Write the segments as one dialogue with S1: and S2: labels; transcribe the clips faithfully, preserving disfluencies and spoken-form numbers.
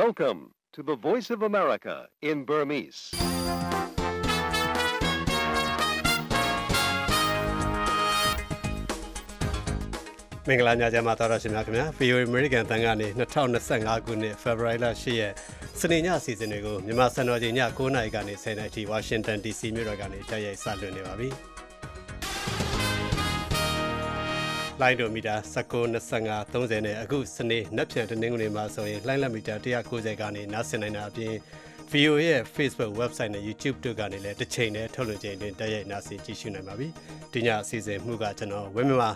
S1: Welcome to the Voice of America in Burmese.
S2: ။မင်္ဂလာညချမ်းပါတော်ရရှင်များခင်ဗျာ ဗီအိုအေ American တန်ကနေ၂၀၂၅ခုနှစ် February လ၈ရက်စနေညအစီအစဉ်တွေကိုမြန်မာစံတော်ချိန်ည၉နာရီကနေ၁၀နာရီထိ Washington ဒီ စီ မြို့တော်ကနေတိုက်ရိုက်စလွှင့်နေပါပြီ။လိုင်းဒိုမီတာ၁၉ ၂၅ ၃၀နဲ့အခုစနေနက်ဖြန်တနင်္ဂနွေမှာဆိုရင်လိုင်းလက်မီတာ၁၉၀ကနေနားဆင်နိုင်တာအပြင် ဗီအိုအေ ရဲ့ Facebook website နဲ့ YouTube တို့ကနေလည်းတစ်ချိန်နဲ့ထုတ်လွှင့်ချိန်တွင်တိုက်ရိုက်နားဆင်ကြည့်ရှုနိုင်ပါပြီ။ဒီညအစီအစဉ်မှုကကျွန်တော်ဝင်းမပါ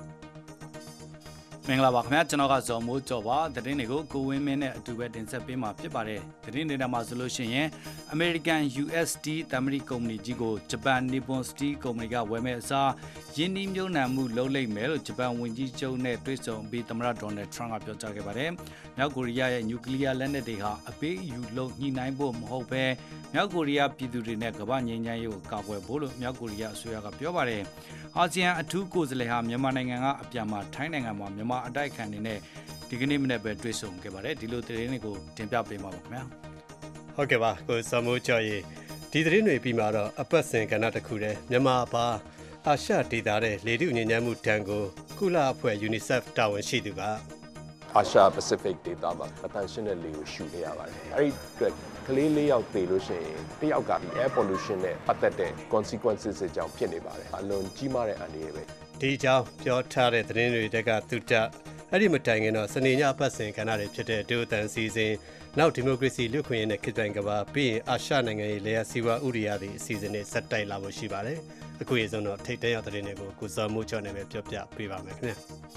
S3: မင်္ဂလာပါခင်ဗျာကျွန်တော်ကဇော်မိုးကျော်ပါသတင်းတွေကိုကိုဝင်းမင်းနဲ့အတူပဲတင်ဆက်ပေးမှာဖြစ်ပါတယ်သတင်းတွေမှာဆိုလို့ရှိရင် American ယူ အက်စ် Steel တမရီကုမ္ပဏီကြီးကိုဂျပန် Nippon Steel ကုမ္ပဏီကဝယ်မဲ့အစားယင်းနှီးမြှုပ်နှံမှုလုပ်လိမ့်မယ်လို့ဂျပန်ဝန်ကြီးချုပ်နဲ့တွေ့ဆုံပြီးသမ္မတဒေါ်နယ်ထရန့်ကပြောကြားခဲ့ပါတယ်မြောက်ကိုရီးယားရဲ့နျူကလ িয়ার လက်နက်တွေဟာအပေးအယူလုပ်ညှိနှိုင်းဖို့မဟုတ်ဘဲမြောက်ကိုရီးယားပြည်သူတွေနဲ့ကမ္ဘာငြိမ်းချမ်းရေးကိုကာကွယ်ဖို့လို့မြောက်ကိုရီးယားအစိုးရကပြောပါတယ်အာဆီယံအထူးကိုယ်စားလှယ်ဟာမြန်မာနိုင်ငံကအပြန်မှာထိုင်းနိုင်ငံမှာမြန်မာအတိုက်ခံနေနဲ့ဒီကနေ့မနေ့ပဲတွေ့ဆုံခဲ့ပါတယ်ဒီလိုသတင်းတွေကိုတင်ပြပေးမှာပါခင်ဗျာ
S2: ဟုတ်ကဲ့ပါကိုစမိုးကျော်ရေဒီသတင်းတွေပြီးမှာတော့အပတ်စဉ်ကဏ္ဍတစ်ခုတည်းမြန်မာပါအာရှဒေသရဲ့လေထုညဉ့်ညမ်းမှုတန်ကိုကုလအဖွဲ့ UNICEF တာဝန်ရှိသူက
S4: အာရှ Pacific ဒေသမှာအတန်ရှင်းတဲ့လေကိုရှုနေရပါတယ်အဲ့ဒီအတွက်ကလေးလေးယောက်သေလို့ရှိရင်တယောက်ကဒီ air pollution နဲ့ပတ်သက်တဲ့ consequences တွေကြောင့်ဖြစ်နေပါတယ်အလွန်ကြီးမားတဲ့အန္တရာယ်ပဲ
S2: ဒီအကြောင်းပြောထားတဲ့သတင်းတွေတက်ကသူတအဲ့ဒီမတိုင်ခင်တော့စနေညပတ်စဉ်ကဏ္ဍတွေဖြစ်တဲ့ဒိုအတန်စီစဉ်နောက်ဒီမိုကရေစီလူ့ခွင့်ရေးနဲ့ခေတ်တိုင်ကဘာပြီးရင်အာရှနိုင်ငံရေးလေယာစီဝါဥရိယတွေအစီအစဉ်တွေစက်တိုက်လာဖို့ရှိပါတယ်အခုရေဆုံးတော့ထိတ်တန့်ရောက်တဲ့သတင်းတွေကိုကိုစောမိုးကျော်နဲ့ပဲပြောပြပေးပါမယ်ခင်ဗျာ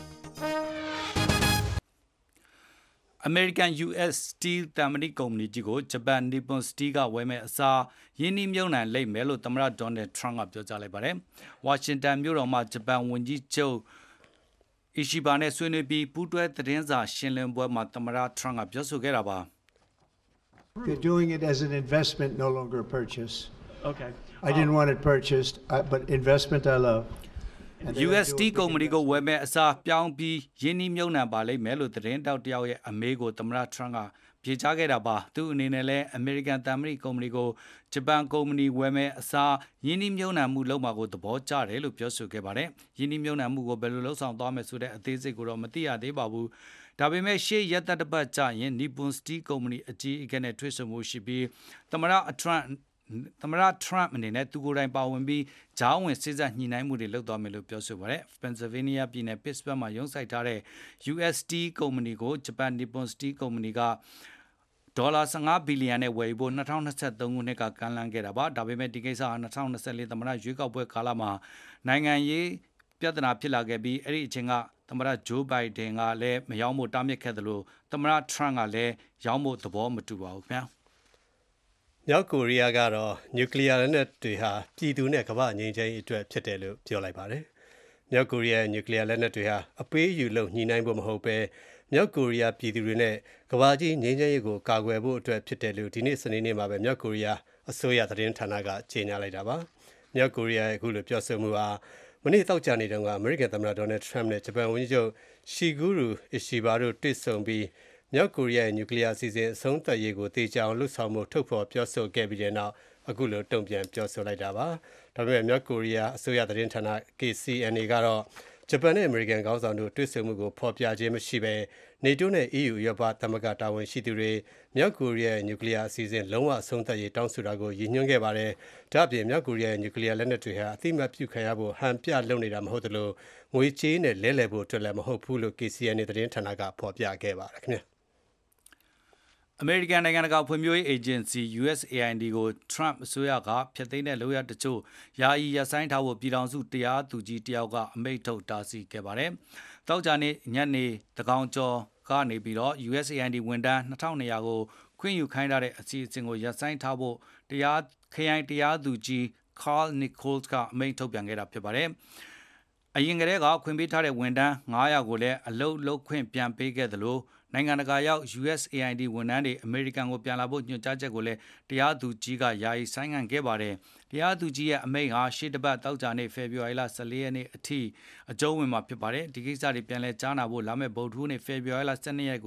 S3: American ယူ အက်စ် Steel တမရီကုမ္ပဏီကြီးကိုဂျပန် Nippon Steel ကဝယ်မဲ့အစားယင်းနှီးမြှုပ်နှံလိမ့်မယ်လို့သမ္မတဒေါ်နယ်ထရန့်ကပြောကြားလိုက်ပါတယ်။ဝါရှင်တန်မြို့တော်မှာဂျပန်ဝန်ကြီးချုပ်အီရှီဘာနဲ့ဆွေးနွေးပြီးပူးတွဲသတင်းစာရှင်းလင်းပွဲမှာသမ္မတထရန့်ကပြောဆိုခဲ့တာပါ
S5: ။ You're doing it as an investment, no longer a purchase. Okay. I didn't want it purchased, but investment I love.
S3: ယူ အက်စ် Steel ကုမ္ပဏီကိုဝယ်မဲ့အစားပြောင်းပြီးယင်းနှီးမြှုပ်နှံပါလိမ့်မယ်လို့သတင်းတောက်တယောက်ရဲ့အမေးကိုသမ္မတထရန့်ကပြေချခဲ့တာပါသူအနေနဲ့လည်း American တမရီကုမ္ပဏီကိုဂျပန်ကုမ္ပဏီဝယ်မဲ့အစားယင်းနှီးမြှုပ်နှံမှုလုပ်မှာကိုသဘောကျတယ်လို့ပြောဆိုခဲ့ပါတယ်ယင်းနှီးမြှုပ်နှံမှုကိုဘယ်လိုလုပ်ဆောင်သွားမယ်ဆိုတဲ့အသေးစိတ်ကိုတော့မသိရသေးပါဘူးဒါပေမဲ့ရှေ့ရက်သက်တစ်ပတ်ကြာရင် Nippon Steel ကုမ္ပဏီအကြီးအကဲနဲ့တွေ့ဆုံမှုရှိပြီးသမ္မတအထရန့်သမ္မတထရန့်အနေနဲ့သူကိုယ်တိုင်ပါဝင်ပြီးဂျားဝင်စစ်ဆက်ညှိနှိုင်းမှုတွေလုပ်သွားမယ်လို့ပြောဆိုပါတယ်။ Pennsylvania ပြည်နယ် Pittsburgh မှာရုံးစိုက်ထားတဲ့ ယူ အက်စ် Steel ကုမ္ပဏီကိုဂျပန် Nippon Steel ကုမ္ပဏီကဒေါ်လာ၁၅ဘီလီယံနဲ့ဝယ်ယူဖို့၂၀၂၃ခုနှစ်ကကမ်းလှမ်းခဲ့တာပါ။ဒါပေမဲ့ဒီကိစ္စဟာ၂၀၂၄သမ္မတရွေးကောက်ပွဲကာလမှာနိုင်ငံရေးပြဿနာဖြစ်လာခဲ့ပြီးအဲ့ဒီအချိန်ကသမ္မတဂျိုးဘိုင်ဒန်ကလည်းမရောင်းဖို့တားမြစ်ခဲ့တယ်လို့သမ္မတထရန့်ကလည်းရောင်းဖို့သဘောမတူပါဘူးခင်ဗျာ။
S2: မြောက်ကိုရီးယားကတော့နျူကလ িয়ার လက်နက်တွေဟာပြည်သူနဲ့ကမ္ဘာငြိမ်းချမ်းရေးအတွက်ဖြစ်တယ်လို့ပြောလိုက်ပါတယ်။မြောက်ကိုရီးယားနျူကလ িয়ার လက်နက်တွေဟာအပေးအယူလုပ်ညှိနှိုင်းဖို့မဟုတ်ပဲမြောက်ကိုရီးယားပြည်သူတွေနဲ့ကမ္ဘာကြီးငြိမ်းချမ်းရေးကိုကာကွယ်ဖို့အတွက်ဖြစ်တယ်လို့ဒီနေ့စနေနေ့မှာပဲမြောက်ကိုရီးယားအစိုးရသတင်းဌာနကကြေညာလိုက်တာပါ။မြောက်ကိုရီးယားရဲ့အခုလိုပြောဆိုမှုဟာမနေ့တောက်ကြနေတုန်းကအမေရိကန်သမ္မတဒေါ်နယ်ထရန့်နဲ့ဂျပန်ဝန်ကြီးချုပ်ရှီဂူရူအီရှီဘာတို့တွေ့ဆုံပြီးမြောက်ကိုရီးယားရဲ့နျူကလ িয়ার အစီအစဉ်အဆုံးသတ်ရေးကိုတေချာအောင်လှုပ်ဆောင်မှုထုတ်ဖော်ပြောဆိုခဲ့ပြီးတဲ့နောက်အခုလိုတုံ့ပြန်ပြောဆိုလိုက်တာပါ။ဒါပေမဲ့မြောက်ကိုရီးယားအစိုးရသတင်းဌာန ကေ စီ အန် အေ ကတော့ဂျပန်နဲ့အမေရိကန်ခေါင်းဆောင်တို့တွေ့ဆုံမှုကိုဖော်ပြခြင်းမရှိဘဲ NATO နဲ့ အီးယူ ဥရောပသမဂ္ဂတာဝန်ရှိသူတွေမြောက်ကိုရီးယားရဲ့နျူကလ িয়ার အစီအစဉ်လုံးဝအဆုံးသတ်ရေးတောင်းဆိုတာကိုရည်ညွှန်းခဲ့ပါတယ်။ဒါ့အပြင်မြောက်ကိုရီးယားရဲ့နျူကလ িয়ার လက်နက်တွေဟာအသိမှတ်ပြုခံရဖို့ဟန်ပြလုပ်နေတာမဟုတ်သလိုငွေကြေးနဲ့လဲလှယ်ဖို့အတွက်လည်းမဟုတ်ဘူးလို့ ကေ စီ အန် အေ သတင်းဌာနကဖော်ပြခဲ့ပါတယ်ခင်ဗျာ။
S3: အမေရိကန်နိုင်ငံတကာဖွံ့ဖြိုးရေးအေဂျင်စီ ယူ အက်စ် အေ အိုင် ဒီ ကို Trump အစိုးရကဖျက်သိမ်းတဲ့လုပ်ရတချို့ယာယီရပ်ဆိုင်းထားဖို့ပြည်ထောင်စုတရားသူကြီးတယောက်ကအမိန့်ထုတ်တားဆီးခဲ့ပါတယ်။တောက်ကြနေ့ညနေတကောင်ကျော်ကနေပြီးတော့ ယူ အက်စ် အေ အိုင် ဒီ ဝန်ထမ်း၂၂၀၀ကိုခွင့်ယူခိုင်းထားတဲ့အစီအစဉ်ကိုရပ်ဆိုင်းထားဖို့တရားခရိုင်တရားသူကြီး Carl Nichols ကအမိန့်ထုတ်ပြန်ခဲ့တာဖြစ်ပါတယ်။အရင်ကတည်းကခွင့်ပေးထားတဲ့ဝန်ထမ်း၅၀၀ကိုလည်းအလုပ်လုပ်ခွင့်ပြန်ပေးခဲ့သလိုနိုင်ငံတကာရောက် ယူ အက်စ် အေ အိုင် ဒီ ဝန်ထမ်းတွေအမေရိကန်ကိုပြန်လာဖို့ညွှန်ကြားချက်ကိုလည်းတရားသူကြီးကယာယီဆိုင်းငံ့ခဲ့ပါတယ်။တရားသူကြီးရဲ့အမိန့်ဟာရှေ့တစ်ပတ်တောက်ကြနေ့ဖေဖော်ဝါရီလ၁၄ရက်နေ့အထိအကျုံးဝင်မှာဖြစ်ပါတယ်။ဒီကိစ္စတွေပြန်လည်ကြားနာဖို့လာမယ့်ဗုဒ္ဓဟူးနေ့ဖေဖော်ဝါရီလ၁၂ရက်ကိုစ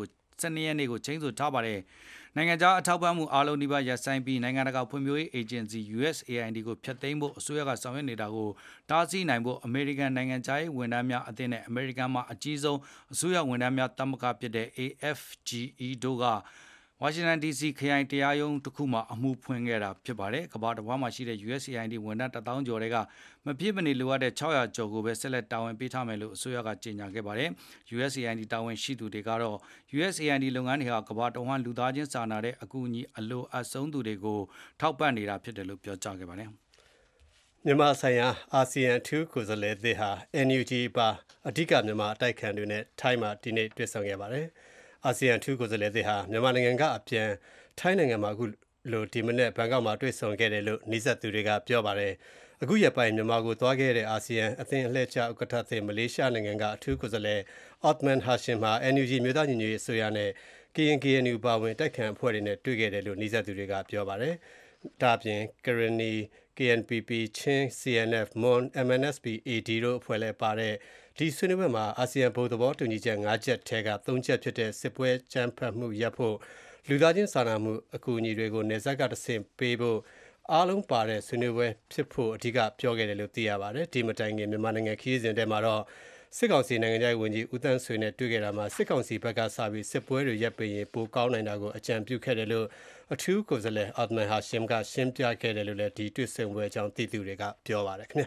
S3: ၁၂ ရက်နေ့ကိုချိန်ဆထားပါတယ်နိုင်ငံခြားအထောက်ပံ့မှုအားလုံးဒီပါရပ်ဆိုင်းပြီးနိုင်ငံတကာဖွံ့ဖြိုးရေးအေဂျင်စီ U S A I D ကိုဖျက်သိမ်းဖို့အစိုးရကဆောင်ရွက်နေတာကိုတားဆီးနိုင်ဖို့အမေရိကန်နိုင်ငံခြားရေးဝန်ထမ်းများအသင်းနဲ့အမေရိကန်မှာအကြီးဆုံးအစိုးရဝန်ထမ်းများသမဂ္ဂဖြစ်တဲ့ A F G E တို့ကဝါရှင်တန် D C ခရိုင်တရားရုံးတစ်ခုမှာအမှုဖွင့်ခဲ့တာဖြစ်ပါတယ်ကမ္ဘာတစ်ဝန်းမှာရှိတဲ့ U S A I D ဝန်ထမ်းတစ်သောင်းကျော်တွေကမပြည့်မနေလိုအပ်တဲ့၆၀၀ကျော်ကိုပဲဆက်လက်တာဝန်ပေးထားမယ်လို့အစိုးရကကြေညာခဲ့ပါတယ် U S A I D တာဝန်ရှိသူတွေကတော့ U S A I D လုပ်ငန်းတွေဟာကမ္ဘာတစ်ဝန်းလူသားချင်းစာနာတဲ့အကူအညီအလိုအပ်ဆုံးသူတွေကိုထောက်ပံ့နေတာဖြစ်တယ်လို့ပြောကြားခဲ့ပါတယ်
S2: မြန်မာဆိုင်ရာအာဆီယံထူးကိုယ်စားလှယ်သစ်ဟာ N U G ပါအဓိကမြန်မာအတိုက်ခံတွေနဲ့ထိုင်းမှာဒီနေ့တွေ့ဆုံခဲ့ပါတယ်အာဆီယံထူးကိုယ်စားလှယ်သစ်ဟာမြန်မာနိုင်ငံကအပြန်ထိုင်းနိုင်ငံမှာအခုလိုဒီမနေ့ဘန်ကောက်မှာတွေ့ဆုံခဲ့တယ်လို့နှိစက်သူတွေကပြောပါတယ်အခုရက်ပိုင်းမြန်မာကိုသွားခဲ့တဲ့အာဆီယံအသင်းအလှည့်ကျဥက္ကဋ္ဌသစ်မလေးရှားနိုင်ငံကအထူးကိုယ်စားလှယ် Othman Hashim ဟာ N U G မြို့သားညီညွတ်ရေးအစိုးရနဲ့ K N K N U ပါဝင်တိုက်ခံအဖွဲ့တွေနဲ့တွေ့ခဲ့တယ်လို့နှိစက်သူတွေကပြောပါတယ်ဒါ့အပြင် Karenni K N P P ချင်း C N F Mon M N S P A D တို့အဖွဲ့လည်းပါတဲ့ဒီဆွေးနွေးပွဲမှာအာဆီယံဘုံသဘောတူညီချက်၅ချက်ထဲက၃ချက်ဖြစ်တဲ့စစ်ပွဲကြမ်းဖက်မှုရပ်ဖို့လူသားချင်းစာနာမှုအကူအညီတွေကိုနေဆက်ကတဆင့်ပေးဖို့အားလုံးပါတဲ့ဆွေးနွေးပွဲဖြစ်ဖို့အဓိကပြောခဲ့တယ်လို့သိရပါတယ်ဒီမတိုင်ခင်မြန်မာနိုင်ငံခရီးစဉ်ထဲမှာတော့စစ်ကောင်စီနိုင်ငံခြားရေးဝန်ကြီးဦးသန်းဆွေနဲ့တွေ့ခဲ့တာမှာစစ်ကောင်စီဘက်ကစပြီးစစ်ပွဲတွေရပ်ပရင်ပိုကောင်းနိုင်တာကိုအကြံပြုခဲ့တယ်လို့အထူးကိုယ်စားလှယ် Othman Hashim ကရှင်းပြခဲ့တယ်လို့လည်းဒီတွေ့ဆုံပွဲအကြောင်းသိသူတွေကပြောပါတယ်ခင်ဗျာ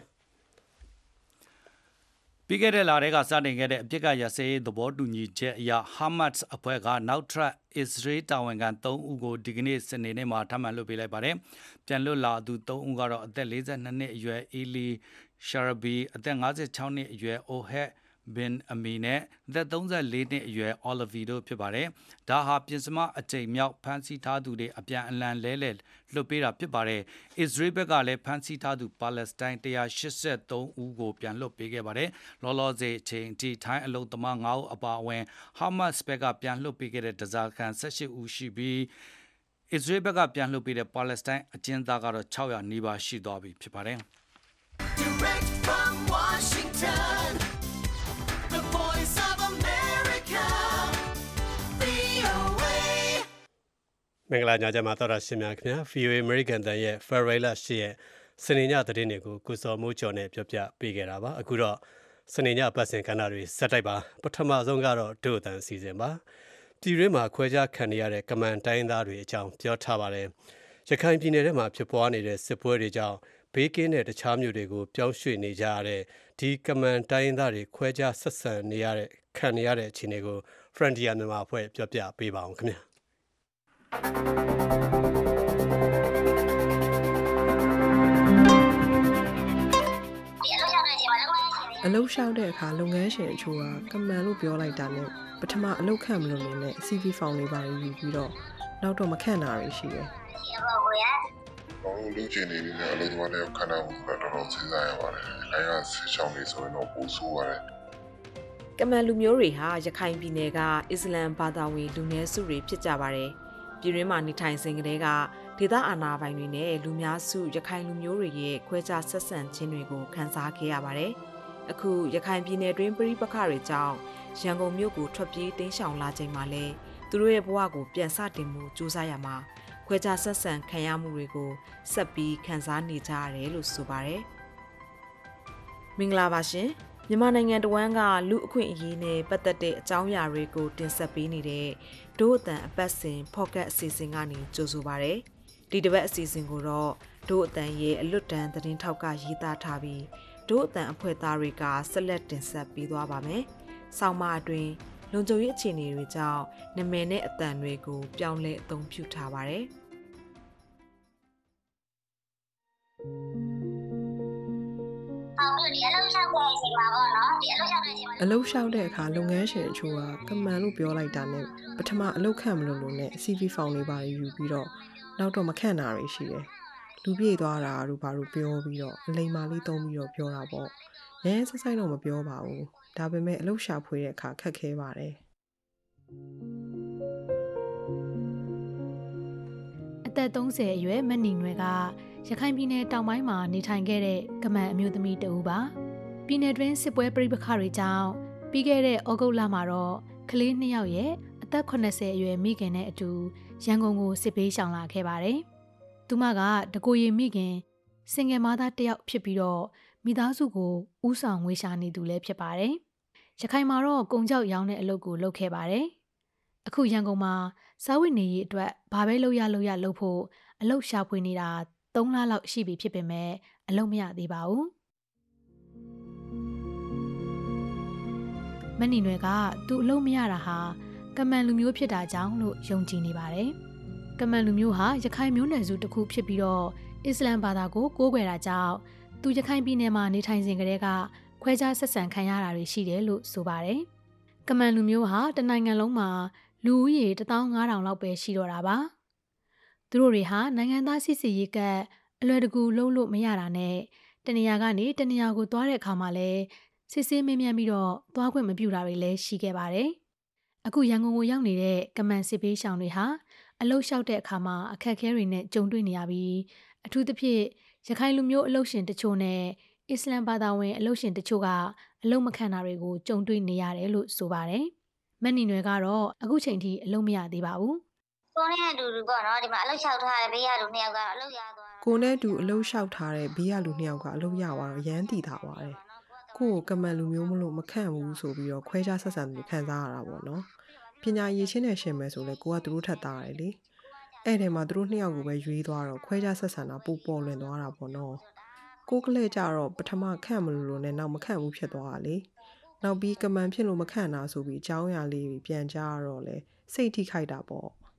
S3: ပြီးခဲ့တဲ့လထဲကစတင်ခဲ့တဲ့အပြစ်ကရစဲရေးသဘောတူညီချက်အရ Hamas အဖွဲ့ကနောက်ထပ် Israel တာဝန်ခံ၃ဦးကိုဒီကနေ့စနေနေ့မှာထပ်မံလွှတ်ပေးလိုက်ပါတယ်။ပြန်လွတ်လာသူ၃ဦးကတော့အသက်၄၂နှစ်အရွယ် Eli Sharabi အသက်၅၆နှစ်အရွယ် Ohad bin Ami နဲ့အသက်၃၄နှစ်အရွယ် Oliver တို့ဖြစ်ပါတယ်။ဒါဟာပြင်စမအကြိမ်မြောက်ဖမ်းဆီးထားသူတွေအပြန်အလှန်လဲလှယ်လွှတ်ပေးတာဖြစ်ပါတယ်။ Israel ဘက်ကလည်းဖမ်းဆီးထားသူပါလက်စတိုင်း၁၈၃ဦးကိုပြန်လွှတ်ပေးခဲ့ပါတယ်။လောလောဆယ်အချိန်ထိထိုင်းအလုံသမား၅ဦးအပါအဝင် Hamas ဘက်ကပြန်လွှတ်ပေးခဲ့တဲ့ဒဇာခံ၁၈ဦးရှိပြီး Israel ဘက်ကပြန်လွှတ်ပေးတဲ့ပါလက်စတိုင်းအကျဉ်းသားကတော့၆၀၀နီးပါးရှိသွားပြီဖြစ်ပါတယ်။ Direct from Washington The Voice of America V O A မင်္ဂလာညချမ်းပါတော်ရရှင်များခင်ဗျာ V O A American တန်ရဲ့ February လ၈ရက်စနေညသတင်းတွေကိုကိုစောမိုးကျော်နဲ့ပြောပြပေးခဲ့တာပါအခုတော့စနေညပတ်စဉ်ကဏ္ဍတွေဇက်တိုက်ပါပထမဆုံးကတော့ဒုအတန်အစီအစဉ်ပါပြည်တွင်းမှာခွဲခြားခံရတဲ့ကမန်တိုင်းသားတွေအကြောင်းပြောထားပါတယ်ရခိုင်ပြည်နယ်ထဲမှာဖြစ်ပွားနေတဲ့စစ်ပွဲတွေကြောင့်ဘေးကင်းတဲ့တခြားမြို့တွေကိုပြောင်းရွှေ့နေကြရတဲ့ဒီကမန်တိုင်းသားတွေခွဲခြားဆက်ဆံနေရတဲ့ခံနေရတဲ့အခြေအနေကို Frontier မြန်မာအဖွဲ့ပြောပြပေးပါအောင်ခင်ဗျာ
S6: အလုပ်ရှောက်တဲ့အခါလုပ်ငန်းရှင်အချို့ကကမန်လို့ပြောလိုက်တာနဲ့ပထမအလုပ်ခန့်မလို့နေနဲ့ C V ဖောင်လေးပါယူပြီးတော့နောက်တော့မခန့်တာတွေရှိတယ်
S7: ။ဘာလို့လူချင်းနေနေတဲ့အလုပ်သမားတွေခန့်တာကိုတော့တော်တော်စဉ်းစားရပါတယ်။လိုင်းကစစ်ချောင်းနေဆိုရင်တော့ပိုဆိုးပါတယ်
S6: ။ကမန်လူမျိုးတွေဟာရခိုင်ပြည်နယ်ကအစ္စလမ်ဘာသာဝင်လူနည်းစုတွေဖြစ်ကြပါတယ်။ပြည်တွင်းမှာနေထိုင်စဉ်ကတည်းကဒေသအာဏာပိုင်တွေနဲ့လူများစုရခိုင်လူမျိုးတွေရဲ့ခွဲခြားဆက်ဆံခြင်းတွေကိုခန်းစားခဲ့ရပါတယ်။အခုရခိုင်ပြည်နယ်တွင်းပြည်ပခါတွေကြောင့်ရန်ကုန်မြို့ကိုထွက်ပြေးတိမ်းရှောင်လာချိန်မှာလဲသူတို့ရဲ့ဘဝကိုပြန်စတင်မှုစူးစမ်းရမှာခွဲခြားဆက်ဆံခံရမှုတွေကိုဆက်ပြီးခန်းစားနေကြရတယ်လို့ဆိုပါတယ်။မင်္ဂလာပါရှင်။မြန်မာနိုင်ငံတဝန်းကလူအခွင့်အရေးနဲ့ပတ်သက်တဲ့အကြောင်းအရာတွေကိုတင်ဆက်ပေးနေတဲ့ဒို့အတန်အပတ်စဉ် Pocket အစီအစဉ်ကနေကြိုဆိုပါရစေ။ဒီတစ်ပတ်အစီအစဉ်ကိုတော့ဒို့အတန်ရဲ့အလွတ်တန်းသတင်းထောက်ကရေးသားထားပြီးဒို့အတန်အဖွဲ့သားတွေကဆက်လက်တင်ဆက်ပေးသွားပါမယ်။ဆောင်းပါအတွင်းလုံခြုံရေးအခြေအနေတွေကြောင့်နာမည်နဲ့အတန်တွေကိုပြောင်းလဲအသုံးပြုထားပါတယ်။အလုပ်လျှောက်တဲ့အချိန်မှာပေါ့နော်ဒီအလုပ်လျှောက်တဲ့အချိန်မှာအလုပ်လျှောက်တဲ့အခါလုပ်ငန်းရှင်အချို့ကကမန်လို့ပြောလိုက်တာနဲ့ပထမအလုပ်ခန့်မလို့လို့နဲ့ C V ဖောင်လေးပါယူပြီးတော့နောက်တော့မခန့်တာတွေရှိတယ်။လူပြေးသွားတာတို့ဘာလို့ပြောပြီးတော့အလိမ်မာလေးသုံးပြီးတော့ပြောတာပေါ့။ရဲဆက်ဆိုင်တော့မပြောပါဘူး။ဒါပေမဲ့အလုပ်ရှာဖွေတဲ့အခါခက်ခဲပါတယ်။
S8: အသက်၃၀အရွယ်မနီနွယ်ကရခိုင်ပြည်နယ်တောင်ပိုင်းမှာနေထိုင်ခဲ့တဲ့ကမန်အမျိုးသမီးတဦးပါ။ပြည်နယ်တွင်းစစ်ပွဲပြိပခါတွေကြောင့်ပြီးခဲ့တဲ့ဩဂုတ်လမှာတော့ကလေးနှစ်ယောက်ရဲ့အသက်eightyအရွယ်မိခင်နဲ့အတူရန်ကုန်ကိုစစ်ပေးရှောင်လာခဲ့ပါတယ်။သူမကတကိုရီမိခင်စင်ငယ်မသားတစ်ယောက်ဖြစ်ပြီးတော့မိသားစုကိုဥဆောင်ငွေရှာနေသူလည်းဖြစ်ပါတယ်။ရခိုင်မှာတော့ကုံကြောက်ရောင်းတဲ့အလုပ်ကိုလုပ်ခဲ့ပါတယ်။အခုရန်ကုန်မှာစားဝတ်နေရေးအတွက်ဘာပဲလုပ်ရလုပ်ရလုပ်ဖို့အလုပ်ရှာဖွေနေတာthreeလလောက်ရှိပြီဖြစ်ပေမဲ့အလုပ်မရသေးပါဘူး။မနီနွယ်ကသူ့အလုပ်မရတာဟာကမန်လူမျိုးဖြစ်တာကြောင့်လို့ယုံကြည်နေပါတယ်။ကမန်လူမျိုးဟာရခိုင်မျိုးနွယ်စုတစ်ခုဖြစ်ပြီးတော့အစ္စလမ်ဘာသာကိုကိုးကွယ်တာကြောင့်သူရခိုင်ပြည်နယ်မှာနေထိုင်စဉ်ကတည်းကခွဲခြားဆက်ဆံခံရတာတွေရှိတယ်လို့ဆိုပါတယ်။ကမန်လူမျိုးဟာတနိုင်ငံလုံးမှာလူဦးရေone thousand five hundredလောက်ပဲရှိတော့တာပါ။သူတို့တွေဟာနိုင်ငံသားစစ်စစ်ရေးကအလွယ်တကူလုံးလို့မရတာနဲ့တနေရာကနေတနေရာကိုသွားတဲ့အခါမှာလည်းစစ်ဆေးမင်းမြန်ပြီးတော့သွားခွင့်မပြုတာတွေလည်းရှိခဲ့ပါတယ်။အခုရန်ကုန်ကိုရောက်နေတဲ့ကမန်စစ်ပေးရှောင်တွေဟာအလုတ်လျှောက်တဲ့အခါမှာအခက်အခဲတွေနဲ့ကြုံတွေ့နေရပြီးအထူးသဖြင့်ရခိုင်လူမျိုးအလုတ်ရှင်တချို့နဲ့အစ္စလမ်ဘာသာဝင်အလုတ်ရှင်တချို့ကအလုတ်မခံတာတွေကိုကြုံတွေ့နေရတယ်လို့ဆိုပါတယ်။မက်နီနွယ်ကတော့အခုချိန်ထိအလုတ်မရသေးပါဘူး
S9: ။ကိုနဲ့အတူတူပေါ့နော်ဒီမှာအလုတ်လျှောက်ထားတဲ့ဘေးရလူနှစ်ယောက်ကအလုတ်ရသွား
S10: ကိုနဲ့အတူအလုတ်လျှောက်ထားတဲ့ဘေးရလူနှစ်ယောက်ကအလုတ်ရသွားတော့ရမ်းတည်တာပါတယ်။ကိုကိုကမန်လူမျိုးမလို့မခန့်ဘူးဆိုပြီးတော့ခွဲခြားဆက်ဆံမှုခံစားရတာပေါ့နော်။ပညာရေးချင်းနဲ့ရှင်မယ်ဆိုလဲကိုကသူတို့ထက်သားတယ်လေ။အဲ့ဒီမှာသူတို့နှစ်ယောက်ကိုပဲရွေးသွားတော့ခွဲခြားဆက်ဆံတာပိုပေါ်လွင်သွားတာပေါ့နော်။ကိုကလေးကြတော့ပထမခန့်မလို့လို့နဲ့နောက်မခန့်ဘူးဖြစ်သွားတာလေ။နောက်ပြီးကမန်ဖြစ်လို့မခန့်တာဆိုပြီးအကြောင်းအရာလေးပြန်ကြားတော့လဲစိတ်ထိခိုက်တာပေါ့။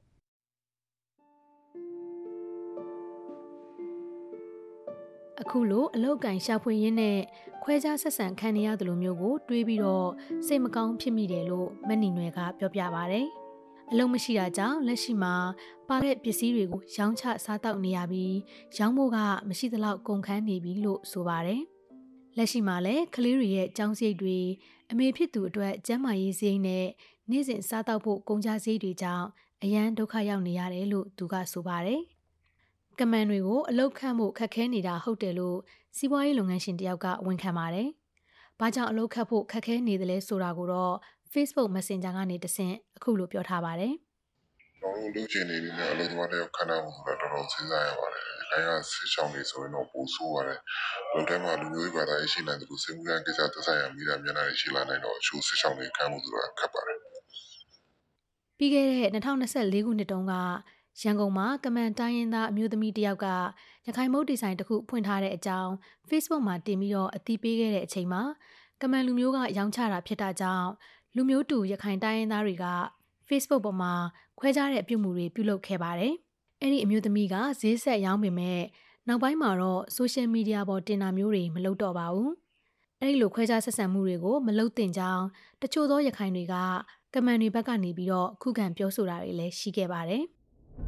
S8: အခုလိုအလောက်ကန်ရှာဖွေရင်းနဲ့ခွဲခြားဆက်ဆံခံရသလိုမျိုးကိုတွေးပြီးတော့စိတ်မကောင်းဖြစ်မိတယ်လို့မနီနွယ်ကပြောပြပါဗျ။အလုံးမရှိတာကြောင့်လက်ရှိမှာပါတဲ့ပစ္စည်းတွေကိုရောင်းချစားတောက်နေရပြီးရောင်းဖို့ကမရှိသလောက်ကုန်ခန်းနေပြီလို့ဆိုပါတယ်။လက်ရှိမှာလည်းကလေးတွေရဲ့ကျောင်းစရိတ်တွေအမေဖြစ်သူအတွက်ကျန်းမာရေးစရိတ်နဲ့နေ့စဉ်စားတောက်ဖို့ကုန်ကျစရိတ်တွေကြောင့်အရန်ဒုက္ခရောက်နေရတယ်လို့သူကဆိုပါတယ်။ကမန်တွေကိုအလောက်ခန့်ဖို့ခက်ခဲနေတာဟုတ်တယ်လို့စီးပွားရေးလုပ်ငန်းရှင်တယောက်ကဝန်ခံပါတယ်။ဘာကြောင့်အလောက်ခတ်ဖို့ခက်ခဲနေတယ်လဲဆိုတာကိုတော့ Facebook Messenger ကနေတဆင့်အခုလိုပြောထားပါတယ်
S7: ။ကျွန်တော်တို့လူချင်းနေနေတဲ့အလုပ်သမားတွေခဏမှဆိုတာတော်တော်စဉ်းစားရပါတယ်။ခိုင်ကစစ်ချောင်းနေဆိုရင်တော့ပိုဆိုးပါတယ်။လုံထဲမှာလူမျိုးရေးဘာသာရေးရှိနိုင်တယ်လို့စိတ်ကူးရန်ကိစ္စသက်ဆိုင်ရာမိသားမျက်နှာတွေရှိလာနိုင်တော့အချို့စစ်ချောင်းတွေခံမှုဆိုတာခက်ပါတယ်
S8: ။ပြီးခဲ့တဲ့twenty twenty-fourခုနှစ်တုန်းကရန်ကုန်မှာကမန်တိုင်းရင်းသားအမျိုးသမီးတစ်ယောက်ကရခိုင်မုတ်ဒီဇိုင်းတစ်ခုဖွင့်ထားတဲ့အကြောင်း Facebook မှာတင်ပြီးတော့အသိပေးခဲ့တဲ့အချိန်မှာကမန်လူမျိုးကရောင်းချတာဖြစ်တာကြောင့်လူမျိုးတူရခိုင်တိုင်းရင်းသားတွေက Facebook ပေါ်မှာခွဲခြားတဲ့အပြုအမူတွေပြုလုပ်ခဲ့ပါတယ်။အဲ့ဒီအမျိုးသမီးကဈေးဆက်ရောင်းပေမဲ့နောက်ပိုင်းမှာတော့ social media ပေါ်တင်တာမျိုးတွေမလုပ်တော့ပါဘူး။အဲ့ဒီလိုခွဲခြားဆက်ဆံမှုတွေကိုမလုပ်သင့်ကြောင်းတချို့သောရခိုင်တွေကကမန်တွေဘက်ကနေပြီးတော့ခုခံပြောဆိုတာတွေလည်းရှိခဲ့ပါတယ်။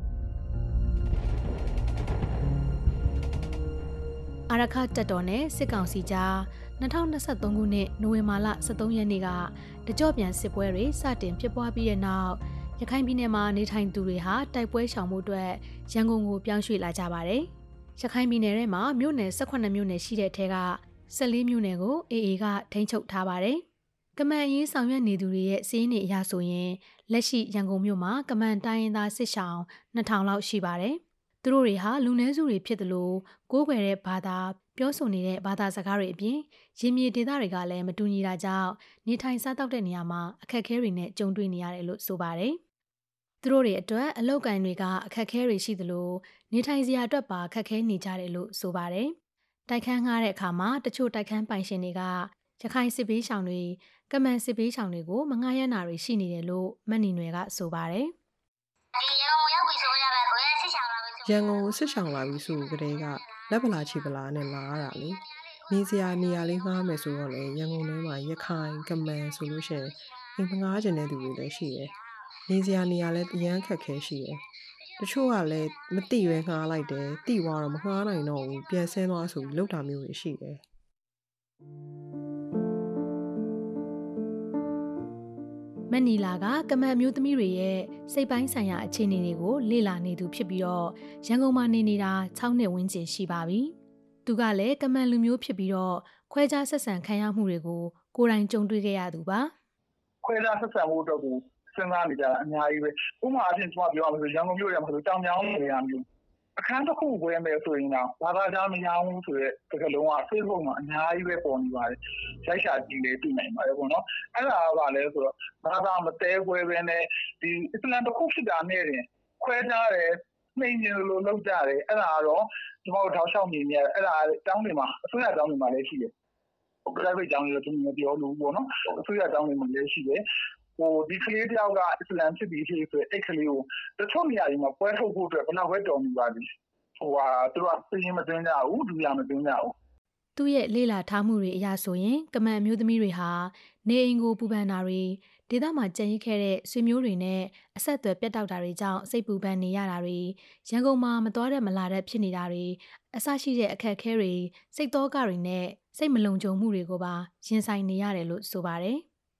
S8: အာရခတပ်တော်နဲ့စစ်ကောင်စီကြားtwenty twenty-threeခုနှစ်နိုဝင်ဘာလthirteenရက်နေ့ကတကြော့ပြန်စစ်ပွဲတွေစတင်ဖြစ်ပွားပြီးတဲ့နောက်ရခိုင်ပြည်နယ်မှာနေထိုင်သူတွေဟာတိုက်ပွဲရှောင်မှုအတွက်ရန်ကုန်ကိုပြောင်းရွှေ့လာကြပါတယ်။ရခိုင်ပြည်နယ်ထဲမှာမြို့နယ်eighteenမြို့နယ်ရှိတဲ့အထက်ကfourteenမြို့နယ်ကို အေအေ ကထိန်းချုပ်ထားပါတယ်။ကမန်ရေးဆောင်ရွက်နေသူတွေရဲ့စီးရင်အရဆိုရင်လက်ရှိရန်ကုန်မြို့မှာကမန်တိုင်းရင်းသားစစ်ရှောင်two thousandလောက်ရှိပါတယ်။သူတို့တွေဟာလူနည်းစုတွေဖြစ်တယ်လို့ကိုးကွယ်တဲ့ဘာသာပြောဆိုနေတဲ့ဘာသာစကားတွေအပြင်ရင်းမြေဒေသတွေကလည်းမတူညီတာကြောင့်နေထိုင်စားတောက်တဲ့နေရာမှာအခက်အခဲတွေနဲ့ကြုံတွေ့နေရတယ်လို့ဆိုပါတယ်။သူတို့တွေအတွက်အလောက်ကန်တွေကအခက်အခဲတွေရှိသလိုနေထိုင်စရာအတွက်ပါအခက်အခဲနေကြတယ်လို့ဆိုပါတယ်။တိုက်ခန်းငှားတဲ့အခါမှာတချို့တိုက်ခန်းပိုင်ရှင်တွေကရခိုင်စစ်ပေးရှောင်တွေကမန်စစ်ပေးရှောင်တွေကိုမငှားရမ်းတာတွေရှိနေတယ်လို့မက်နီနွယ်ကဆိုပါတယ်
S9: ။ဒီရန်ကုန်ရောက်ပြီဆိုရပါကိုရစစ်ရှောင်လာပြီ
S10: ရန်ကုန်ကိုစစ်ဆောင်လာပြီးဆိုကြတဲ့ကလက်ပလာချီပလာနဲ့လာရတာလေနေစရာနေရာလေးငှားမယ်ဆိုတော့လေရန်ကုန်ထဲမှာရခိုင်ကမန်ဆိုလို့ရှိရင်အိမ်ငှားကျင်တဲ့သူတွေလည်းရှိတယ်နေစရာနေရာလည်းအရန်ခက်ခဲရှိတယ်တချို့ကလည်းမတိရွယ်ငှားလိုက်တယ်တိသွားတော့မငှားနိုင်တော့ဘူးပြန်ဆင်းသွားဆိုပြီးလောက်တာမျိုးတွေရှိတယ်
S8: မနီလာကကမန်မျိုးသမီးတွေရဲ့စိတ်ပိုင်းဆိုင်ရာအခြေအနေတွေကိုလေ့လာနေသူဖြစ်ပြီးတော့ရန်ကုန်မှာနေနေတာsixနှစ်ဝန်းကျင်ရှိပါပြီ။သူကလည်းကမန်လူမျိုးဖြစ်ပြီးတော့ခွဲခြားဆက်ဆံခံရမှုတွေကိုကိုယ်တိုင်ကြုံတွေ့ခဲ့ရသူပါ
S11: ခွဲခြားဆက်ဆံမှုအတွက်ကိုစဉ်းစားနေကြတာအများကြီးပဲဥပမာအဖြစ်ကျွန်တော်ပြောရမယ်ဆိုရန်ကုန်မြို့ရမှာဆိုတောင်မြောင်းနေရာမျိုးအခန်းတစ်ခုဝယ်မယ်ဆိုရင်တော့ဘာသာကြားမရဘူးဆိုတဲ့စကားလုံးက Facebook မှာအများကြီးပဲပေါ်နေပါတယ်ရိုက်ရှာကြည့်လေတွေ့နိုင်ပါတယ်ပေါ့နော်အဲ့ဒါကဘာလဲဆိုတော့ဘာသာမတဲခွဲပဲနဲ့ဒီအစ္စလမ်တစ်ခုဖြစ်တာနဲ့တင်ခွဲခြားတယ်နှိမ့်နေလို့လောက်ကြတယ်အဲ့ဒါကတော့ကျွန်တော်တို့ထောက်လျှောက်မြင်နေရအဲ့ဒါတောင်းနေမှာအစိုးရတောင်းနေမှာလည်းရှိတယ် private တောင်းနေလို့ကျွန်တော်ပြောလို့ပေါ့နော်အစိုးရတောင်းနေမှာလည်းရှိတယ်ဟိုဒီကလေးတယောက်ကအစ္စလမ်ဖြစ်ပြီးဖြစ်ဆိုအဲ့ကလေးကိုတချို့နေရာတွေမှာပွဲထုတ်ဖို့အတွက်ဘယ်တော့ပဲတော်နေပါလိမ့်ဟိုဟာသူကပြင်းမသွင်းကြဘူးဒူရမသွင်းကြဘူး
S8: သူ့ရဲ့လေ့လာထားမှုတွေအရဆိုရင်ကမန်အမျိုးသမီးတွေဟာနေအိမ်ကိုပူပန်တာတွေဒေသမှာကြံရစ်ခဲ့တဲ့ဆွေမျိုးတွေနဲ့အဆက်အသွယ်ပြတ်တောက်တာတွေကြောင့်စိတ်ပူပန်နေရတာတွေရန်ကုန်မှာမတော်တဲ့မလာတဲ့ဖြစ်နေတာတွေအဆရှိတဲ့အခက်အခဲတွေစိတ်သောကတွေနဲ့စိတ်မလုံခြုံမှုတွေကိုပါရင်ဆိုင်နေရတယ်လို့ဆိုပါတယ်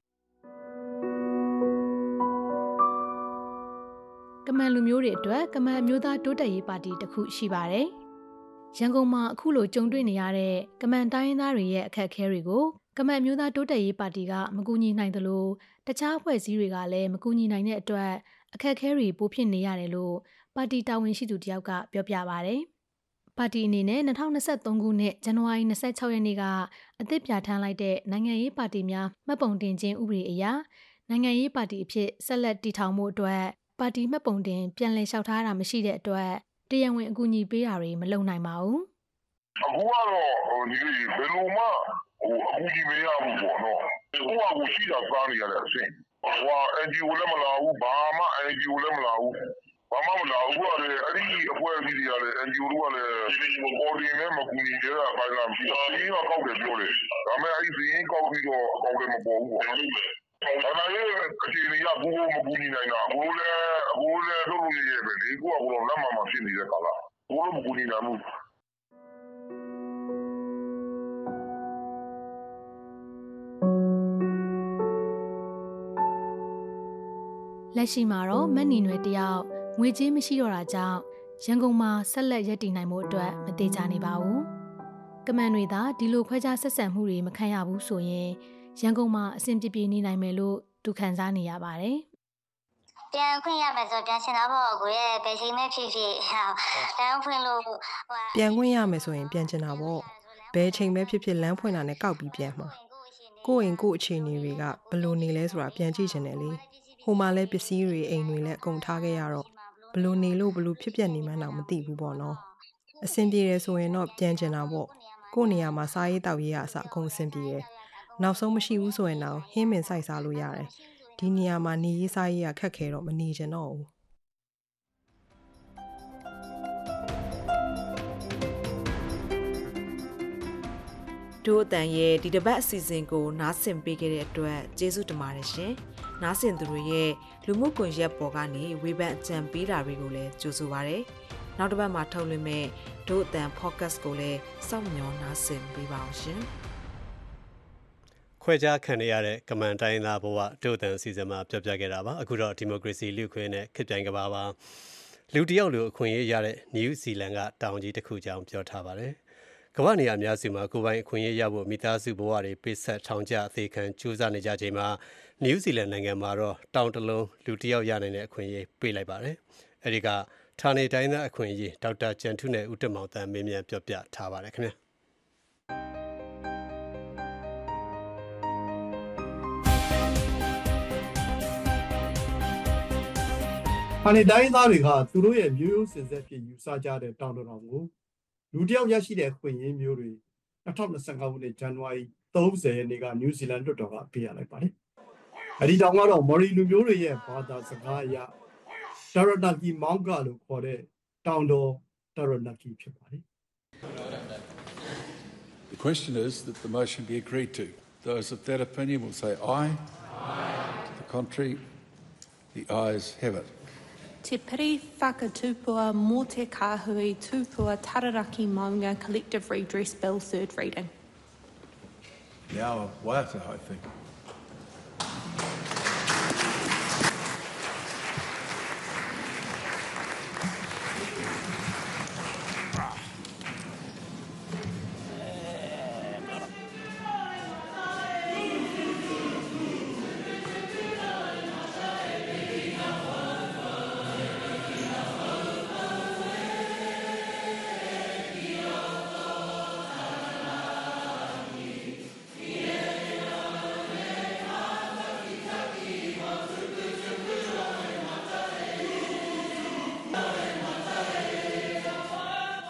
S8: ကမန်လူမျိုးတွေအတွက်ကမန်မျိုးသားတိုးတက်ရေးပါတီတစ်ခုရှိပါတယ်။ရန်ကုန်မှာအခုလိုကြုံတွေ့နေရတဲ့ကမန်တိုင်းရင်းသားတွေရဲ့အခက်အခဲတွေကိုကမန်မျိုးသားတိုးတက်ရေးပါတီကမကူညီနိုင်သလိုတခြားအဖွဲ့အစည်းတွေကလည်းမကူညီနိုင်တဲ့အတွက်အခက်အခဲတွေပိုဖြစ်နေရတယ်လို့ပါတီတာဝန်ရှိသူတယောက်ကပြောပြပါဗျ။ပါတီအနေနဲ့၂၀၂၃ခုနှစ်ဇန်နဝါရီ၂၆ရက်နေ့ကအသစ်ပြဋ္ဌာန်းလိုက်တဲ့နိုင်ငံရေးပါတီများမှတ်ပုံတင်ခြင်းဥပဒေအရနိုင်ငံရေးပါတီအဖြစ်ဆက်လက်တည်ထောင်မှုအတွက်ပါတီမှတ်ပုံတင်ပြန်လည်လျှောက်ထားတာမရှိတဲ့အတွက်တရားဝင်အကူအညီပေးတာတွေမလုပ်နိုင်ပါဘူး
S7: ။အခုကတော့ဟိုဒီဘယ်လိုမှဟိုအကူအညီမရဘူးပေါ့နော်။ဟိုကကိုရှိတာစားနေရတဲ့အဆင့်။ဟိုက N G O လည်းမလာဘူးဘာမှ N G O လည်းမလာဘူး။ဘာမှမလာဘူးကလည်းအဲ့ဒီအဖွဲ့အစည်းတွေကလည်း N G O တို့ကလည်းပေါ်တင်နဲ့မကူညီကြတာပိုင်းလားမရှိဘူး။ဒီကကောက်တယ်ပြောတယ်။ဒါပေမဲ့အဲ့ဒီစင်းကောက်ပြီးတော့အကောက်လည်းမပေါ်ဘူးပေါ့နော်။ဒါနဲ့အခြေအနေကဘူးမကူညီနိုင်တာဘူးလေဘူးလေတို့လူတွေပဲဒီကောကတော့လက်မမဖြစ်နေတဲ့ကာလဘူးမကူညီနိုင်ဘူး
S8: လက်ရှိမှာတော့မက်နီနွယ်တယောက်ငွေကြေးမရှိတော့တာကြောင့်ရန်ကုန်မှာဆက်လက်ရပ်တည်နိုင်မှုအတွက်မသေးချာနေပါဘူးကမန်တွေသာဒီလိုခွဲခြားဆက်ဆံမှုတွေမခံရဘူးဆိုရင်ရန်ကုန်မှာအဆင်ပြေပြေနေနိုင်မယ်လို့သူခံစားနေရပါတယ်
S9: ။ပြန်ခွင့်ရမယ်ဆိုပြန်ရှင်တော့ပေါ့ကိုရဲ့ဘယ်ချိန်မှဖြစ်ဖြစ်လမ်းဖွင့်လို့
S10: ပြန်ခွင့်ရမယ်ဆိုရင်ပြန်ချင်တာပေါ့ဘယ်ချိန်ပဲဖြစ်ဖြစ်လမ်းဖွင့်တာနဲ့ကောက်ပြီးပြန်မှာကိုယ့်အိမ်ကိုယ့်အခြေအနေတွေကဘယ်လိုနေလဲဆိုတာပြန်ကြည့်ချင်တယ်လေဟိုမှာလဲပစ္စည်းတွေအိမ်တွေလည်းအကုန်ထားခဲ့ရတော့ဘယ်လိုနေလို့ဘယ်လိုဖြစ်ပြနေမှန်းတော့မသိဘူးပေါ့နော်အဆင်ပြေတယ်ဆိုရင်တော့ပြန်ချင်တာပေါ့ကိုယ့်နေရာမှာစားရေးတောက်ရေးအစအကုန်အဆင်ပြေတယ်နောက်ဆုံးမရှိဘူးဆိုရင်တော့ဟင်းမင်ဆိုင်စားလို့ရတယ်ဒီနေရာမှာနေရေးစားရေးကခက်ခဲတော့မနေချင်တော့ဘူး
S6: တို့အတန်ရဲ့ဒီတစ်ပတ်အစီအစဉ်ကိုနားဆင်ပေးခဲ့တဲ့အတွက်ကျေးဇူးတင်ပါတယ်ရှင်နားဆင်သူတွေရဲ့လူမှုကွန်ရက်ပေါ်ကနေဝေဖန်အကြံပေးတာတွေကိုလည်းကြိုဆိုပါရစေနောက်တစ်ပတ်မှာထုတ်လွှင့်မဲ့တို့အတန် podcast ကိုလည်းစောင့်မျှော်နားဆင်ပေးပါအောင်ရှင်
S2: ခွဲခြားခံရတဲ့ကမန်တိုင်းသားဘဝတို့အတန်အစီအစဉ်မှာပြောပြခဲ့တာပါအခုတော့ဒီမိုကရေစီလူခွင့်နဲ့ခေတ်ပြိုင်ကဘာပါလူတယောက်လိုအခွင့်အရေးရတဲ့နယူးဇီလန်ကတောင်ကြီးတစ်ခုကြောင်းပြောထားပါတယ်ကမ္ဘာနေရာအများစုမှာကိုယ်ပိုင်အခွင့်အရေးရဖို့မိသားစုဘဝတွေပိတ်ဆက်ထောင်ကျအသေးခံကြိုးစားနေကြချိန်မှာနယူးဇီလန်နိုင်ငံမှာတော့တောင်တလုံးလူတယောက်ရနိုင်တဲ့အခွင့်အရေးပေးလိုက်ပါတယ်အဲဒီကဌာနေတိုင်းသားအခွင့်အရေးဒေါက်တာကျန်ထုနဲ့ဦးတက်မောင်တန်မေးမြန်းပြောပြထားပါတယ်ခင်ဗျာ
S12: ဌာနေတိုင်းသားတွေကသူတို့ရဲ့မျိုးရိုးစင်ဆက်ဖြစ်ယူဆကြတဲ့တောင်တတော်ကိုလူတယောက်ရရှိတဲ့အခွင့်အရေးမျိုးတွေ၂၀၂၅ခုနှစ်ဇန်နဝါရီ၃၀ရက်နေ့ကနယူးဇီလန်လွှတ်တော်ကပေးရလိုက်ပါတယ်။အဲဒီတောင်ကတော့မော်ရီလူမျိုးတွေရဲ့ဘာသာစကားအရတာရနာကီမောင်းကလို့ခေါ်တဲ့တောင်တော်တာရနာကီဖြစ်ပါတယ်။
S13: The question is that the motion be agreed to. Those of that opinion will say aye. Aye. To the contrary, the ayes have it.
S14: Te piri whakatupua mō te kāhui tupua tararaki maunga collective redress bill third reading.
S13: Now, waiata, I think.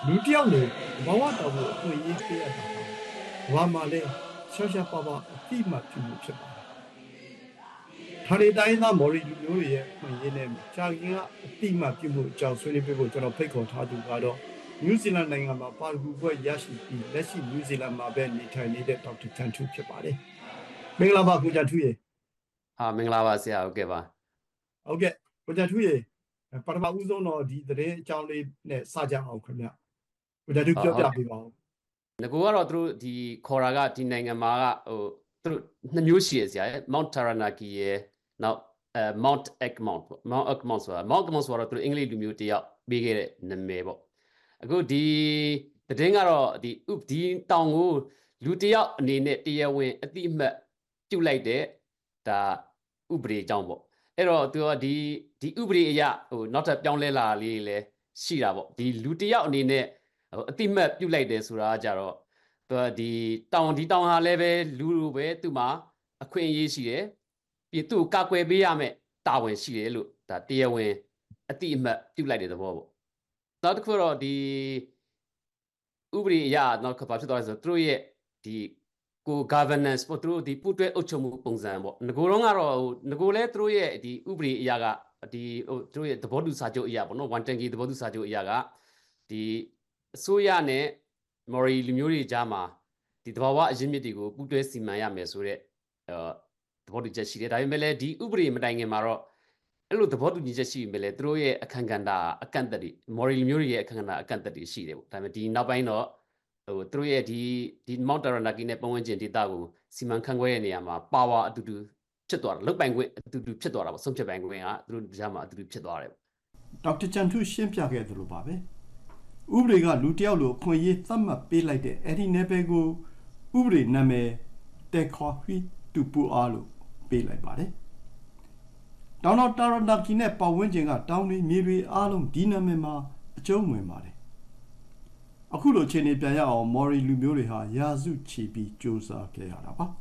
S12: လူတစ်ယောက်လည်းဘဝတော်ကိုအခွင့်အရေးပေးရတာဘာမှလည်းရှာရှာပါပါအတိမပြုမှုဖြစ်ပါတယ်။ထာရီတိုင်းသားမော်ရီလူမျိုးတွေရဲ့ခွင့်ရနဲ့ကြာခင်ကအတိမပြုမှုအကြောင်းဆွေးနွေးပေးဖို့ကျွန်တော်ဖိတ်ခေါ်ထားသူကတော့နယူးဇီလန်နိုင်ငံမှာပါရဂူဘွဲ့ရရှိပြီးလက်ရှိနယူးဇီလန်မှာပဲနေထိုင်နေတဲ့ဒေါက်တာချန်ထူဖြစ်ပါတယ်။မင်္ဂလာပါကိုချန်ထူရေ
S15: ။ဟာမင်္ဂလာပါဆရာဟုတ်ကဲ့ပါ
S12: ။ဟုတ်ကဲ့ကိုချန်ထူရေပထမဦးဆုံးတော့ဒီသတင်းအကြောင်းလေးနဲ့စကြအောင်ခင်ဗျ။ကိုချန်ထူပြောပြပေးပါဦး
S15: ။ငကိုကတော့သူတို့ဒီခေါ်တာကဒီနိုင်ငံမှာကဟိုသူတို့နှစ်မျိုးရှိရဆရာ။ Mount Taranaki ရဲ့နောက်အဲ Mount Egmont Mount Egmont ဆိုတာ Mount Egmont ဆိုတော့သူတို့အင်္ဂလိပ်လူမျိုးတယောက်ပေးခဲ့တဲ့နာမည်ပေါ့။အခုဒီသတင်းကတော့ဒီဥပဒီတောင်ကိုလူတယောက်အနေနဲ့တရားဝင်အတိအမှတ်ပြုတ်လိုက်တဲ့ဒါဥပဒေအကြောင်းပေါ့အဲ့တော့သူကဒီဒီဥပဒေအရဟိုနောက်ထပ်ပြောင်းလဲလာလေးလည်းရှိတာပေါ့ဒီလူတယောက်အနေနဲ့ဟိုအတိအမှတ်ပြုတ်လိုက်တယ်ဆိုတာကြတော့သူကဒီတောင်ဒီတောင်ဟာလည်းပဲလူလူပဲသူ့မှာအခွင့်အရေးရှိတယ်ပြီးသူ့ကိုကာကွယ်ပေးရမယ်တာဝန်ရှိတယ်လို့ဒါတရားဝင်အတိအမှတ်ပြုတ်လိုက်တဲ့သဘောပေါ့နောက်တစ်ခုတော့ဒီဥပဒေအရနောက်ကဘာဖြစ်သွားလဲဆိုတော့သူတို့ရဲ့ဒီကို governance ပေါ့သူတို့ဒီပူတွဲအုပ်ချုပ်မှုပုံစံပေါ့ငကိုတော့ကတော့ငကိုလဲသူတို့ရဲ့ဒီဥပဒေအရာကဒီဟိုသူတို့ရဲ့သဘောတူစာချုပ်အရာပေါ့နော်one tankiသဘောတူစာချုပ်အရာကဒီအစိုးရနဲ့မော်ရီလူမျိုးတွေကြားမှာဒီသဘာဝအရင်းမြစ်တွေကိုပူတွဲစီမံရမယ်ဆိုတဲ့အဲသဘောတူချက်ရှိတယ်ဒါပေမဲ့လည်းဒီဥပဒေမတိုင်ခင်မှာတော့အဲ့လိုသဘောတူညီချက်ရှိပေမဲ့လည်းသူတို့ရဲ့အခန့်ကဏ္ဍအကန့်အသတ်တွေမော်ရီလူမျိုးတွေရဲ့အခန့်ကဏ္ဍအကန့်အသတ်တွေရှိတယ်ပေါ့ဒါပေမဲ့ဒီနောက်ပိုင်းတော့ဟိုသူတို့ရဲ့ဒီဒီ Mount Taranaki နဲ့ပတ်ဝန်းကျင်ဒေသကိုစီမံခန့်ခွဲတဲ့နေရာမှာ power အတူတူဖြစ်သွားတာလုတ်ပိုင်ခွင့်အတူတူဖြစ်သွားတာပေါ့ဆုံးဖြတ်ပိုင်ခွင့်ကသူတို့ကြားမှာအတူတူဖြစ်သွားတယ်
S12: ဒေါက်တာချန်ထူရှင်းပြခဲ့သလိုပါပဲဥပဒေကလူတယောက်လိုအခွင့်အရေးသတ်မှတ်ပေးလိုက်တဲ့အဲ့ဒီနယ်ပယ်ကိုဥပဒေနာမည်တက်ခေါ်ဟီတူပူအားလို့ပေးလိုက်ပါတယ်တောင်တော်တာရနာကီနဲ့ပတ်ဝန်းကျင်ကတောင်တွေမြေတွေအားလုံးဒီနာမည်မှာအကျုံးဝင်ပါတယ်အခုလိုခြေနေပြန်ရအောင်မော်ရီလူမျိုးတွေဟာရာစုချီပြီးစူးစမ်းခဲ့ရတာပါ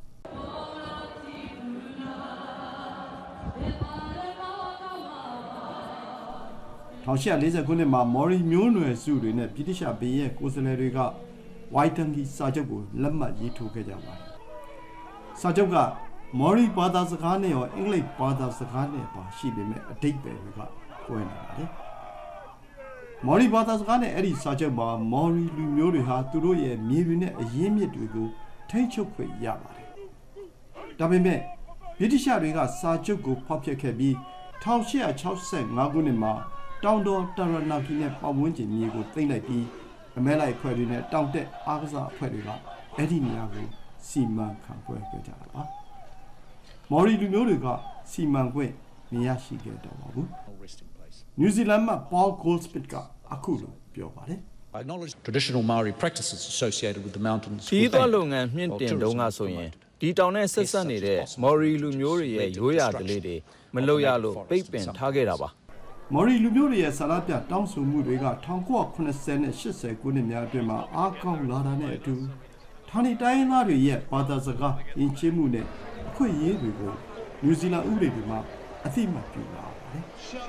S12: ၁၈၄၀ခုနှစ်မှာမော်ရီမျိုးနွယ်စုတွေနဲ့ဗြိတိရှဘီရဲ့ကိုယ်စားလှယ်တွေကဝိုင်တန်ကီစာချုပ်ကိုလက်မှတ်ရေးထိုးခဲ့ကြပါတယ်စာချုပ်ကမော်ရီဘာသာစကားနဲ့ရောအင်္ဂလိပ်ဘာသာစကားနဲ့ပါရှိပေမဲ့အဓိပ္ပာယ်တွေကကွဲနေပါတယ်မော်ရီဘာသာစကားနဲ့အဲ့ဒီစာချုပ်မှာမော်ရီလူမျိုးတွေဟာသူတို့ရဲ့မြေတွေနဲ့အရင်းမြစ်တွေကိုထိန်းချုပ်ခွင့်ရပါတယ်ဒါပေမဲ့ဗြိတိရှတွေကစာချုပ်ကိုဖောက်ဖျက်ခဲ့ပြီး၁၈၆၅ခုနှစ်မှာတောင်တော်တာရနာကီနဲ့ပတ်ဝန်းကျင်မြေကိုသိမ်းလိုက်ပြီးအမဲလိုက်အဖွဲ့တွေနဲ့တောင်တက်အားကစားအဖွဲ့တွေကအဲ့ဒီနေရာကိုစီမံခန့်ခွဲခဲ့ကြတာပါမော်ရီလူမျိုးတွေကစီမံခွင့်မရရှိခဲ့တော့ပါဘူးနယူးဇီလန်မှာ Paul Goldsmith ကအခုလိုပြောပါတယ်
S16: Traditional Maori practices associated with the mountains
S17: ဒီတော့လုပ်ငန်းမြင့်တင်တုံးကဆိုရင်ဒီတောင်နဲ့ဆက်ဆက်နေတဲ့မော်ရီလူမျိုးတွေရဲ့ရိုးရာဓလေ့တွေမလုပ်ရလို့ပိတ်ပင်ထားခဲ့တာပါ
S12: မော်ရီလူမျိုးတွေရဲ့ဆန္ဒပြတောင်းဆိုမှုတွေက၁၉၇၀နဲ့၈၀ခုနှစ်များအတွင်းမှာအားကောင်းလာတာနဲ့အတူဌာနေတိုင်းသားတွေရဲ့ဘာသာစကားယဉ်ကျေးမှုနဲ့အခွင့်အရေးတွေကိုနယူးဇီလန်ဥပဒေတွေမှာအသိအမှတ်ပြုလာပါတယ်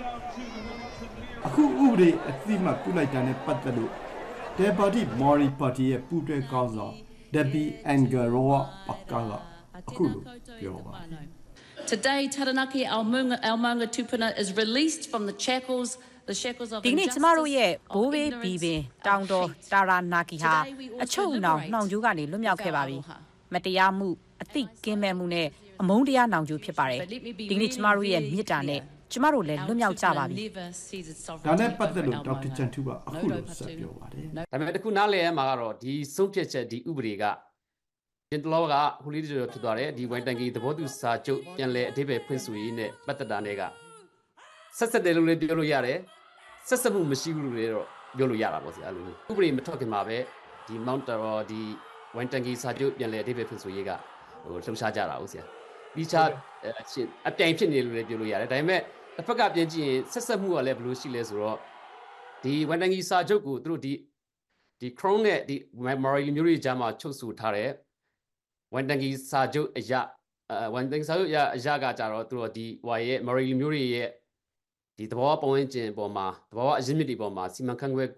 S12: အခုဥပဒေအသိအမှတ်ပြုလိုက်တာနဲ့ပတ်သက်လို့ဒေပါတီမော်ရီပါတီရဲ့ပူးတွဲကောင်းဆောင်ဒက်ဘီအန်ဂါရောပကာကအခုလိုပြောပါတယ်
S18: Today, Taranaki Almunga Almanga Tupuna is released from the shackles, the shackles of
S19: ဒီနေ့ကျမတို့ရဲ့ဘိုးဘေးဘီပင်တောင်တော်တာရာနာကီဟာအချုပ်နှောင်နှောင်ကျိုးကနေလွတ်မြောက်ခဲ့ပါပြီ။မတရားမှုအသိကင်းမဲ့မှုနဲ့အမုန်းတရားနှောင်ကျိုးဖြစ်ပါတယ်။ဒီနေ့ကျမတို့ရဲ့မြစ်တာနဲ့ကျမတို့လည်းလွတ်မြောက်ကြပါပြီ
S12: ။ဒါနဲ့ပတ်သက်လို့ဒေါက်တာချန်ထူကအခုလိုဆက်ပြောပါတယ်
S15: ။ဒါပေမဲ့တခုနားလည်ရမှာကတော့ဒီဆုံးဖြတ်ချက်ဒီဥပဒေကတင်တလောကဟိုလီတွေဖြစ်သွားတယ်ဒီဝိုင်တန်ကီသဘောတူစာချုပ်ပြန်လဲအဓိပ္ပာယ်ဖွင့်ဆိုရေးနဲ့ပတ်သက်တာနဲ့ကဆက်ဆက်တယ်လို့လည်းပြောလို့ရတယ်ဆက်ဆက်မှုမရှိဘူးလို့လည်းတော့ပြောလို့ရတာပေါ့ဆရာအဲ့လိုဥပဒေမထွက်ခင်မှာပဲဒီ Mount Taro ဒီဝိုင်တန်ကီစာချုပ်ပြန်လဲအဓိပ္ပာယ်ဖွင့်ဆိုရေးကဟိုလှုပ်ရှားကြတာဟုတ်ဆရာပြီးချအပြိုင်ဖြစ်နေလို့လည်းပြောလို့ရတယ်ဒါပေမဲ့တစ်ဖက်ကပြင်ကြည့်ရင်ဆက်ဆက်မှုကလည်းဘယ်လိုရှိလဲဆိုတော့ဒီဝိုင်တန်ကီစာချုပ်ကိုသူတို့ဒီဒီ Crown နဲ့ဒီ Memory မျိုးတွေကြားမှာချုပ်ဆိုထားတဲ့ဝန်တန်ကီစာချုပ်အရာဝန်တန်စာချုပ်အရာအရာကကြတော့သူတို့ဒီဟွာရဲ့ Maori မျိုးတွေရဲ့ဒီသဘောပတ်ဝန်းကျင်ပေါ်မှာသဘောအရင်းမြစ်တွေပေါ်မှာစီမံခန့်ခွဲခွင့်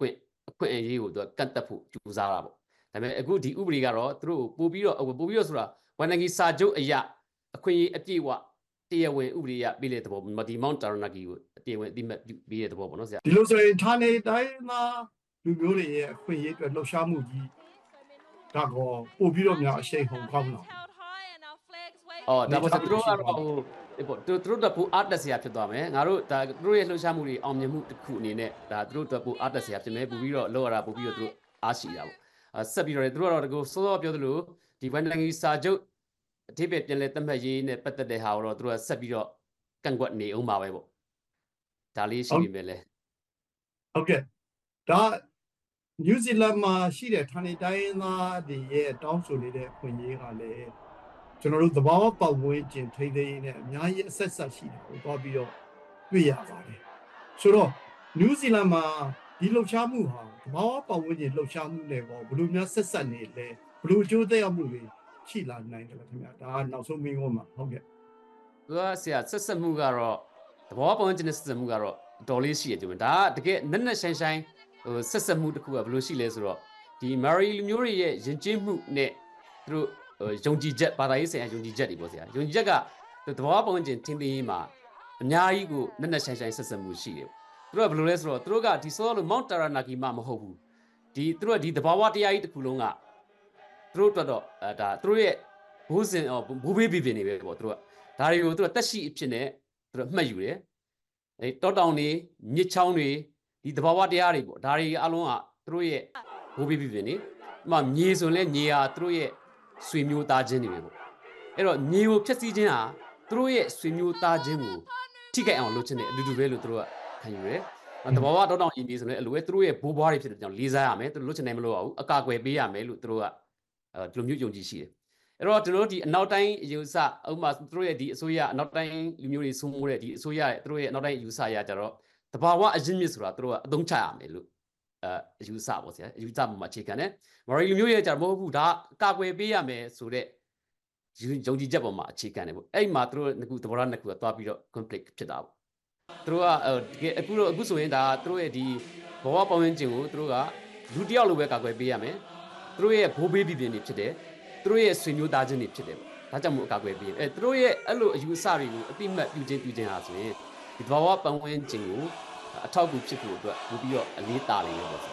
S15: အခွင့်အရေးကိုသူကကန့်တက်ဖို့ကြိုးစားတာပေါ့ဒါပေမဲ့အခုဒီဥပဒေကတော့သူတို့ပို့ပြီးတော့ပို့ပြီးတော့ဆိုတာဝန်နိုင်ငံစာချုပ်အရာအခွင့်အရေးအပြည့်အဝတရားဝင်ဥပဒေရပြည်လေသဘောဒီ Mount Taranaki ကိုတရားဝင်အတိမတ်ပြီးတဲ့သဘောပေါ့နော်ဆရာ
S12: ဒီလိုဆိုရင်ဌာနေတိုင်းမှာလူမျိုးတွေရဲ့အခွင့်အရေးအတွက်လှုပ်ရှားမှုကြီးဒါကောပို့ပြီးတော့များအရှိန်ဟုန်ကောင်းလာ
S15: အော်ဒါပေါ့သူတို့ကတော့ဟိုပေါ့သူတို့တော့ပိုအားတက်စရာဖြစ်သွားမယ်ငါတို့ဒါသူတို့ရဲ့လှုပ်ရှားမှုတွေအောင်မြင်မှုတစ်ခုအနေနဲ့ဒါသူတို့တော့ပိုအားတက်စရာဖြစ်မယ်ပို့ပြီးတော့လောက်ရတာပို့ပြီးတော့သူတို့အားရှိတာပေါ့ဆက်ပြီးတော့သူတို့ကတော့ကိုစောစောပြောသလိုဒီဝန်နိုင်ငံစာချုပ်အထိပ္ပယ်ပြန်လဲသတ်မှတ်ရေးနဲ့ပတ်သက်တဲ့ဟာကိုတော့သူတို့ကဆက်ပြီးတော့ကန့်ကွက်နေအောင်ပါပဲပေါ့ဒါလေးရှိပြီပဲလေ
S12: ဟုတ်ကဲ့ဒါနယူးဇီလန်မှာရှိတဲ့ဌာနေတိုင်းသားတွေရဲ့တောင်းဆိုနေတဲ့အခွင့်အရေးကလည်းကျွန်တော်တို့သဘာဝပတ်ဝန်းကျင်ထိန်းသိမ်းရေးနဲ့အများကြီးအဆက်ဆက်ရှိတာကိုသွားပြီးတော့တွေ့ရပါတယ်ဆိုတော့နယူးဇီလန်မှာဒီလှုပ်ရှားမှုဟာသဘာဝပတ်ဝန်းကျင်လှုပ်ရှားမှုနဲ့ပေါ့ဘယ်လိုများဆက်ဆက်နေလဲဘယ်လိုအကျိုးသက်ရောက်မှုတွေရှိလာနိုင်တယ်လဲခင်ဗျာဒါကနောက်ဆုံးမင်းကုန်မှာဟုတ်ကဲ့
S15: သူကဆရာဆက်ဆက်မှုကတော့သဘာဝပတ်ဝန်းကျင်နဲ့ဆက်ဆက်မှုကတော့တော်လေးရှိရကြတယ်ဒါကတကယ်နက်နက်ရှိုင်းရှိုင်းဟိုဆက်ဆက်မှုတစ်ခုကဘယ်လိုရှိလဲဆိုတော့ဒီမာရီလူမျိုးတွေရဲ့ယဉ်ကျေးမှုနဲ့သူတို့ယုံကြည်ချက်ဘာသာရေးဆိုင်ရာယုံကြည်ချက်တွေပေါ့ဆရာယုံကြည်ချက်ကသဘာဝပတ်ဝန်းကျင်ထင်းထင်းရေးမှာအများကြီးကိုနက်နက်ရှိုင်းရှိုင်းဆက်ဆက်မှုရှိတယ်သူတို့ကဘယ်လိုလဲဆိုတော့သူတို့ကဒီစောလို့ Mount Taranaki မှမဟုတ်ဘူးဒီသူတို့ကဒီသဘာဝတရားကြီးတစ်ခုလုံးကသူတို့တော့အဲဒါသူတို့ရဲ့ဘိုးစင်ဘိုးဘေးပြပြနေပဲပေါ့သူတို့ကဒါတွေကိုသူတို့တက်ရှိအဖြစ်နဲ့သူတို့မှတ်ယူတယ်အဲတောတောင်တွေမြစ်ချောင်းတွေဒီသဘာဝတရားတွေပေါ့ဒါတွေအလုံးကသူတို့ရဲ့ဘိုးဘေးပြပြနေဥမာမြေဆိုရင်လည်းမြေဟာသူတို့ရဲ့ဆွေမျိုးသားချင်းတွေပဲပေါ့အဲ့တော့မြေကိုဖျက်ဆီးခြင်းဟာသူတို့ရဲ့ဆွေမျိုးသားချင်းကိုထိခိုက်အောင်လုပ်ခြင်းနဲ့အတူတူပဲလို့သူတို့ကခံယူတယ်။သဘာဝတောတောင်ရင်မြေဆိုရင်အလိုပဲသူတို့ရဲ့ဘိုးဘွားတွေဖြစ်တဲ့ကြောင့်လေးစားရမယ်သူတို့လွတ်ချင်နိုင်မလို့အောင်အကာအကွယ်ပေးရမယ်လို့သူတို့ကအဲဒီလိုမျိုးယုံကြည်ရှိတယ်။အဲ့တော့ကျွန်တော်တို့ဒီအနောက်တိုင်းယူဆဥပမာသူတို့ရဲ့ဒီအစိုးရအနောက်တိုင်းလူမျိုးတွေစုံမိုးတဲ့ဒီအစိုးရရဲ့သူတို့ရဲ့အနောက်တိုင်းယူဆရကြတော့သဘာဝအရင်းမြစ်ဆိုတာသူတို့ကအသုံးချရမယ်လို့အဲယူဆပေါ့ဆရာယူဆပုံမှာအခြေခံတယ်။မာရီလူမျိုးရဲ့ကြတော့မဟုတ်ဘူးဒါအကာအကွယ်ပေးရမယ်ဆိုတဲ့ယုံကြည်ချက်ပေါ်မှာအခြေခံတယ်ပေါ့အဲ့မှာသူတို့ကသဘောထားနှစ်ခုကသွားပြီးတော့ conflict ဖြစ်တာပေါ့သူတို့ကတကယ်အခုတော့အခုဆိုရင်ဒါသူတို့ရဲ့ဒီဘဝပတ်ဝန်းကျင်ကိုသူတို့ကလူတစ်ယောက်လိုပဲကာကွယ်ပေးရမယ်သူတို့ရဲ့ဘိုးဘေးပြည်ပြင်တွေဖြစ်တယ်သူတို့ရဲ့ဆွေမျိုးသားချင်းတွေဖြစ်တယ်ပေါ့ဒါကြောင့်မို့အကာအကွယ်ပေးအဲသူတို့ရဲ့အဲ့လိုအယူအဆတွေကိုအတိမတ်ပြုခြင်းပြုခြင်းဟာဆိုရင်ဒီဘဝပတ်ဝန်းကျင်ကိုအထောက်အကူဖြစ်ဖို့အတွက်ပို့ပြီးတော့အလေးတာနေတယ်ပေါ့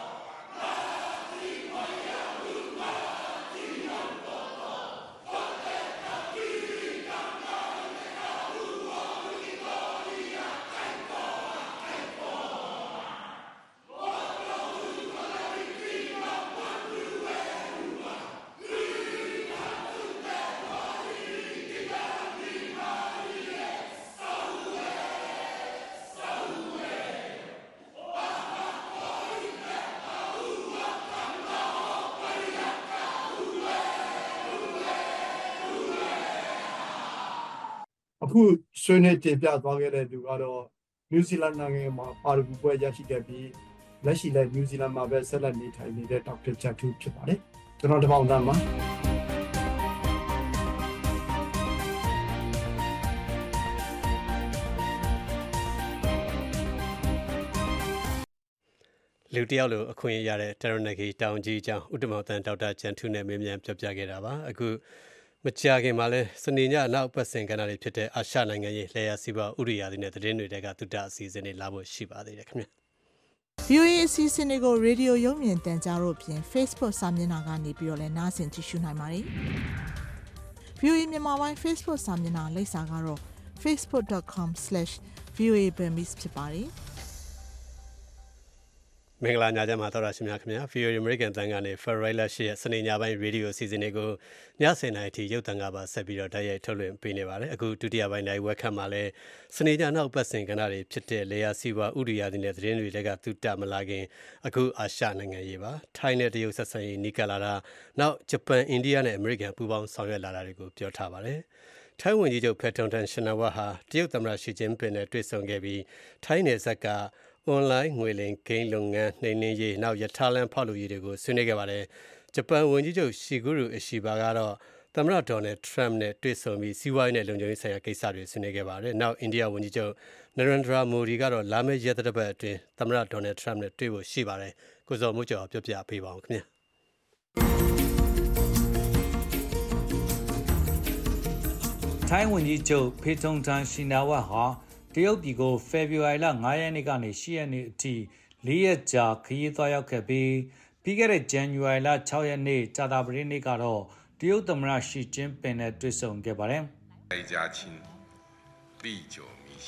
S12: အခုဆွေးနွေးတင်ပြသွားခဲ့တဲ့သူကတော့နယူးဇီလန်နိုင်ငံမှာပါရဂူပွဲရရှိခဲ့ပြီးလက်ရှိလည်းနယူးဇီလန်မှာပဲဆက်လက်နေထိုင်နေတဲ့ဒေါက်တာချတ်ထူဖြစ်ပါတယ်ကျွန်တော်တပေါင်းတန်းပါ
S2: လူတယောက်လိုအခွင့်ရတဲ့ Taranaki တောင်ကြီးအကြောင်းဥတ္တမောင်တန်ဒေါက်တာချန်ထူနဲ့မေးမြန်းပြောပြခဲ့တာပါအခုမကြာခင်မှာလဲစနေညနောက်ပတ်စင်ကဏ္ဍတွေဖြစ်တဲ့အာရှနိုင်ငံရေးလျှက်စီးပွားဥရိယာတွေနဲ့သတင်းတွေကသုတအစီအစဉ်တွေလာဖို့ရှိပါသေးတယ်ခင်ဗျာ
S20: ဗီအိုအေ အစီအစဉ်တွေကိုရေဒီယိုရုပ်မြင်သံကြားတို့ဖြင့် Facebook စာမျက်နှာကနေပြီးတော့လည်းနားဆင်ကြည့်ရှုနိုင်ပါတယ် ဗီအိုအေမြန်မာပိုင်း Facebook စာမျက်နှာလိပ်စာကတော့ facebook dot com slash v o a burmese ဖြစ်ပါတယ်
S2: မင်္ဂလာညချမ်းပါတော်ရရှိများခင်ဗျာ ဗီအိုအေ American တန်ကနေ February လ ၈ ရက်စနေညပိုင်းရေဒီယိုအစီအစဉ်တွေကိုညဆင်နိုင်အထိရုပ်သံကပါဆက်ပြီးတော့တိုက်ရိုက်ထုတ်လွှင့်ပေးနေပါတယ်အခုဒုတိယပိုင်းနိုင်ဝက်ခတ်မှာလဲစနေညနောက်ပတ်စဉ်ကဏ္ဍတွေဖြစ်တဲ့လေယာစီဝါဥရိယာတွေနဲ့သတင်းတွေကသူတမလာခင်အခုအာရှနိုင်ငံရေးပါထိုင်းနဲ့တရုတ်ဆက်ဆံရေးနီးကပ်လာတာနောက်ဂျပန်အိန္ဒိယနဲ့အမေရိကန်ပူးပေါင်းဆောင်ရွက်လာတာတွေကိုပြောထားပါတယ်ထိုင်းဝန်ကြီးချုပ်ဖက်တွန်တန်ရှင်နာဝါဟာတရုတ်သမ္မတရှီကျင်းပင်နဲ့တွေ့ဆုံခဲ့ပြီးထိုင်းနယ်စပ်ကအွန်လိုင်းငွေလိမ်ဂိမ်းလုပ်ငန်းနှိမ်နင်းရေးနောက်ရထားလမ်းဖောက်လုပ်ရေးတွေကိုဆွေးနွေးခဲ့ပါတယ်ဂျပန်ဝန်ကြီးချုပ်ရှီဂူရူအရှိဘာကတော့သမ္မတဒေါ်နယ်ထရမ့်နဲ့တွေ့ဆုံပြီးစီးပွားရေးနဲ့လုံခြုံရေးဆိုင်ရာကိစ္စတွေဆွေးနွေးခဲ့ပါတယ်နောက်အိန္ဒိယဝန်ကြီးချုပ်နရန်ဒရာမိုဒီကတော့လာမယ့်ရက်သတ္တပတ်အတွင်းသမ္မတဒေါ်နယ်ထရမ့်နဲ့တွေ့ဖို့ရှိပါတယ်ကိုစောမိုးကျော်ပြောပြပေးပါအောင်ခင်ဗျာ
S3: ထိုင်းဝန်ကြီးချုပ်ဖေထုံထန်ရှင်နာဝတ်ဟာတရုတ်ပြည်ကိုဖေဖော်ဝါရီလ၅ရက်နေ့ကနေ၈ရက်နေ့အထိ၄ရက်ကြာခရီးသွားရောက်ခဲ့ပြီးပြီးခဲ့တဲ့ဇန်နဝါရီလ၆ရက်နေ့ကြာသပတေးနေ့ကတော့တရုတ်သမ္မတရှီကျင်းပင်နဲ့တွေ့ဆုံခဲ့ပါတယ်
S21: ။大家亲，历久弥新，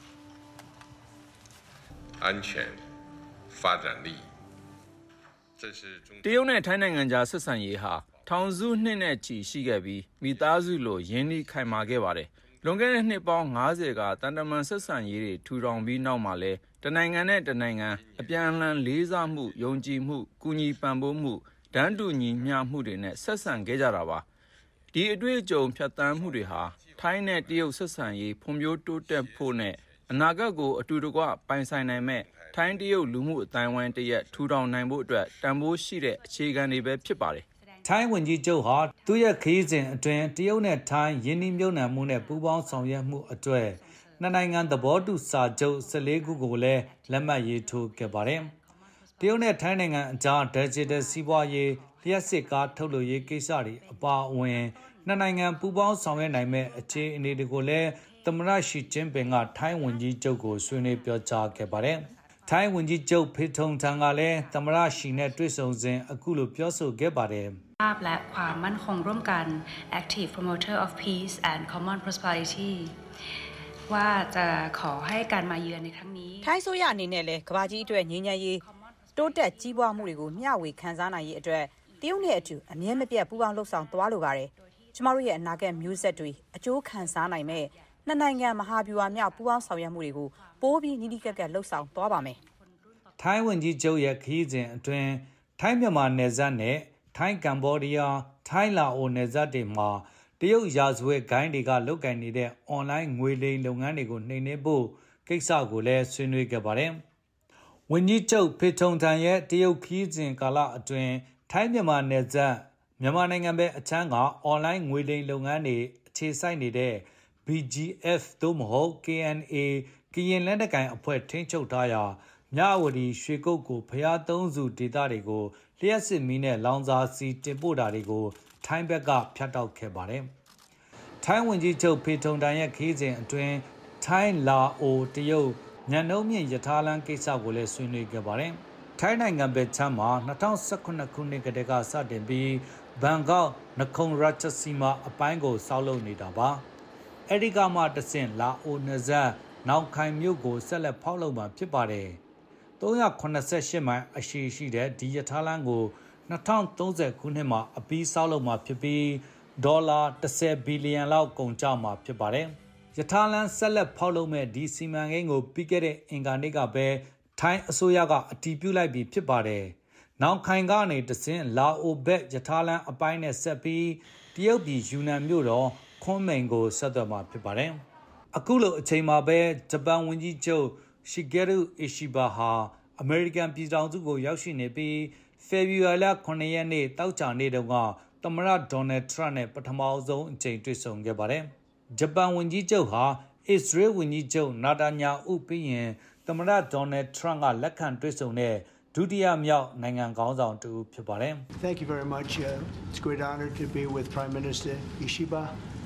S21: 安全发展利益。
S17: တရုတ်နဲ့ထိုင်းနိုင်ငံကြားဆက်ဆံရေးဟာထောင်စုနှစ်နဲ့ချီရှိခဲ့ပြီးမိသားစုလိုရင်းနှီးခိုင်မာခဲ့ပါတယ်။လွန်ခဲ့တဲ့နှစ်ပေါင်း၅၀ကတန်တမန်ဆက်ဆံရေးတွေထူထောင်ပြီးနောက်မှာလဲတနိုင်ငံနဲ့တနိုင်ငံအပြန်အလှန်လေးစားမှုယုံကြည်မှုကူညီပံ့ပိုးမှုတန်းတူညီမျှမှုတွေနဲ့ဆက်ဆံခဲ့ကြတာပါ။ဒီအတွေ့အကြုံဖြတ်သန်းမှုတွေဟာထိုင်းနဲ့တရုတ်ဆက်ဆံရေးဖွံ့ဖြိုးတိုးတက်ဖို့နဲ့အနာဂတ်ကိုအတူတကွပိုင်ဆိုင်နိုင်မဲ့ထိုင်းတရုတ်လူမှုအတိုင်းဝိုင်းတရက်ထူထောင်နိုင်ဖို့အတွက်တန်ဖိုးရှိတဲ့အခြေခံတွေပဲဖြစ်ပါတယ်
S3: ။ထိုင်းဝန်ကြီးချုပ်ဟာသူ့ရဲ့ခရီးစဉ်အတွင်းတရုတ်နဲ့ထိုင်းယင်းနှိမ့်မြုပ်နှံမှုနဲ့ပူးပေါင်းဆောင်ရွက်မှုအတွက်နှစ်နိုင်ငံသဘောတူစာချုပ်၁၄ခုကိုလည်းလက်မှတ်ရေးထိုးခဲ့ပါတယ်။တရုတ်နဲ့ထိုင်းနိုင်ငံအကြား Digital စီးပွားရေးလျှက်စစ်ကားထုတ်လုပ်ရေးကိစ္စတွေအပါအဝင်နှစ်နိုင်ငံပူးပေါင်းဆောင်ရွက်နိုင်မဲ့အခြေအနေတွေကိုလည်းသမ္မတရှီကျင်းပင်ကထိုင်းဝန်ကြီးချုပ်ကိုဆွေးနွေးပြောကြားခဲ့ပါတယ်။ထိုင်းဝန်ကြီးချုပ်ဖေထုံထန်ကလည်းသမ္မတရှီနဲ့တွေ့ဆုံစဉ်အခုလိုပြောဆိုခဲ့ပါတယ်
S22: ภาพและความมั่นคงร่วมกัน Active Promoter of Peace and Common Prosperity ว่าจะขอให้การมาเยือนในครั้งนี้
S19: ထိုင်းဆိုရအနေနဲ့လည်းကမ္ဘာကြီးအတွက်ငြိမ်းချမ်းရေးတိုးတက်ကြီးပွားမှုတွေကိုမျှဝေခံစားနိုင်ရေးအတွက်တရုတ်နဲ့အတူအမြဲမပြတ်ပူးပေါင်းလှုပ်ဆောင်သွားလိုပါတယ်။ကျမတို့ရဲ့အနာဂတ်မျိုးဆက်တွေအကျိုးခံစားနိုင်မဲ့နှစ်နိုင်ငံမဟာဗျူဟာမြောက်ပူးပေါင်းဆောင်ရွက်မှုတွေကိုပိုးပြီးနီးနီးကပ်ကပ်လှုပ်ဆောင်သွားပါမယ်
S3: ။ထိုင်းဝန်ကြီးချုပ်ရဲ့ခရီးစဉ်အတွင်းထိုင်းမြန်မာနယ်စပ်နဲ့ထိုင်းကမ္ဘောဒီးယားထိုင်းလာအိုနယ်စပ်တွေမှာတရုတ်ရာဇဝတ်ဂိုင်းတွေကလုပ်ကိုင်နေတဲ့အွန်လိုင်းငွေလိမ်လုပ်ငန်းတွေကိုနှိမ်နင်းဖို့ကိစ္စကိုလည်းဆွေးနွေးခဲ့ပါတယ်။ဝန်ကြီးချုပ်ဖေထုံထန်ရဲ့တရုတ်ခရီးစဉ်ကာလအတွင်းထိုင်းမြန်မာနယ်စပ်မြန်မာနိုင်ငံဘက်အချမ်းကအွန်လိုင်းငွေလိမ်လုပ်ငန်းတွေအခြေစိုက်နေတဲ့ ဘီ ဂျီ အက်ဖ် သို့မဟုတ် ကေ အန် အေ ကရင်လက်နက်ကိုင်အဖွဲ့ထိန်းချုပ်ထားရာမြဝတီရွှေကုတ်ကိုဖျားသုံးစုဒေသတွေကိုလျှက်စစ်မီးနဲ့လောင်စာဆီတင်ပို့တာတွေကိုထိုင်းဘက်ကဖျက်တောက်ခဲ့ပါတယ်။ထိုင်းဝန်ကြီးချုပ်ဖေထုံတန်ရဲ့ခရီးစဉ်အတွင်းထိုင်းလာအိုတရုတ်ညံနှုံးမြင့်ရထားလမ်းကိစ္စကိုလည်းဆွေးနွေးခဲ့ပါတယ်။ထိုင်းနိုင်ငံဘက်ချမ်းမှာ၂၀၁၇ခုနှစ်ကတည်းကစတင်ပြီးဘန်ကောက်နခုန်ရချစီမာအပိုင်းကိုစောက်လုပ်နေတာပါ။အဲဒီကမှတဆင့်လာအိုနယ်စပ်နောက်ခိုင်မြို့ကိုဆက်လက်ဖောက်လုပ်မှာဖြစ်ပါတယ်။၃၇၈မိုင်အရှည်ရှိတဲ့ဒီရထားလမ်းကို၂၀၃၀ခုနှစ်မှာအပြီးဆောက်လုပ်မှာဖြစ်ပြီးဒေါ်လာ၁၀ဘီလီယံလောက်ကုန်ကျမှာဖြစ်ပါတယ်။ရထားလမ်းဆက်လက်ဖောက်လုပ်မဲ့ဒီစီမံကိန်းကိုပြီးခဲ့တဲ့အင်္ဂါနေ့ကပဲထိုင်းအစိုးရကအတည်ပြုလိုက်ပြီးဖြစ်ပါတယ်။နောက်ခိုင်ကနေတဆင့်လာအိုဘက်ရထားလမ်းအပိုင်းနဲ့ဆက်ပြီးတရုတ်ပြည်ယူနန်မြို့တော်ခွန်းမိန်ကိုဆက်သွယ်မှာဖြစ်ပါတယ်။အခုလိုအချိန်မှာပဲဂျပန်ဝန်ကြီးချုပ်ရှီဂေရုအီရှိဘာဟာအမေရိကန်ပြည်ထောင်စုကိုရောက်ရှိနေပြီးဖေဖော်ဝါရီလခုနှစ်ရက်နေ့တောက်ချာနေ့တုန်းကသမ္မတဒေါ်နယ်ထရန့်နဲ့ပထမဆုံးအကြိမ်တွေ့ဆုံခဲ့ပါတယ်။ဂျပန်ဝန်ကြီးချုပ်ဟာအစ္စရေးဝန်ကြီးချုပ်နာတာညာဥပြီးရင်သမ္မတဒေါ်နယ်ထရန့်ကလက်ခံတွေ့ဆုံတဲ့ဒုတိယမြောက်နိုင်ငံခေါင်းဆောင်တူဖြစ်ပါတယ်။
S5: Thank you very much. Uh, it's a great honor to be with Prime Minister Ishiba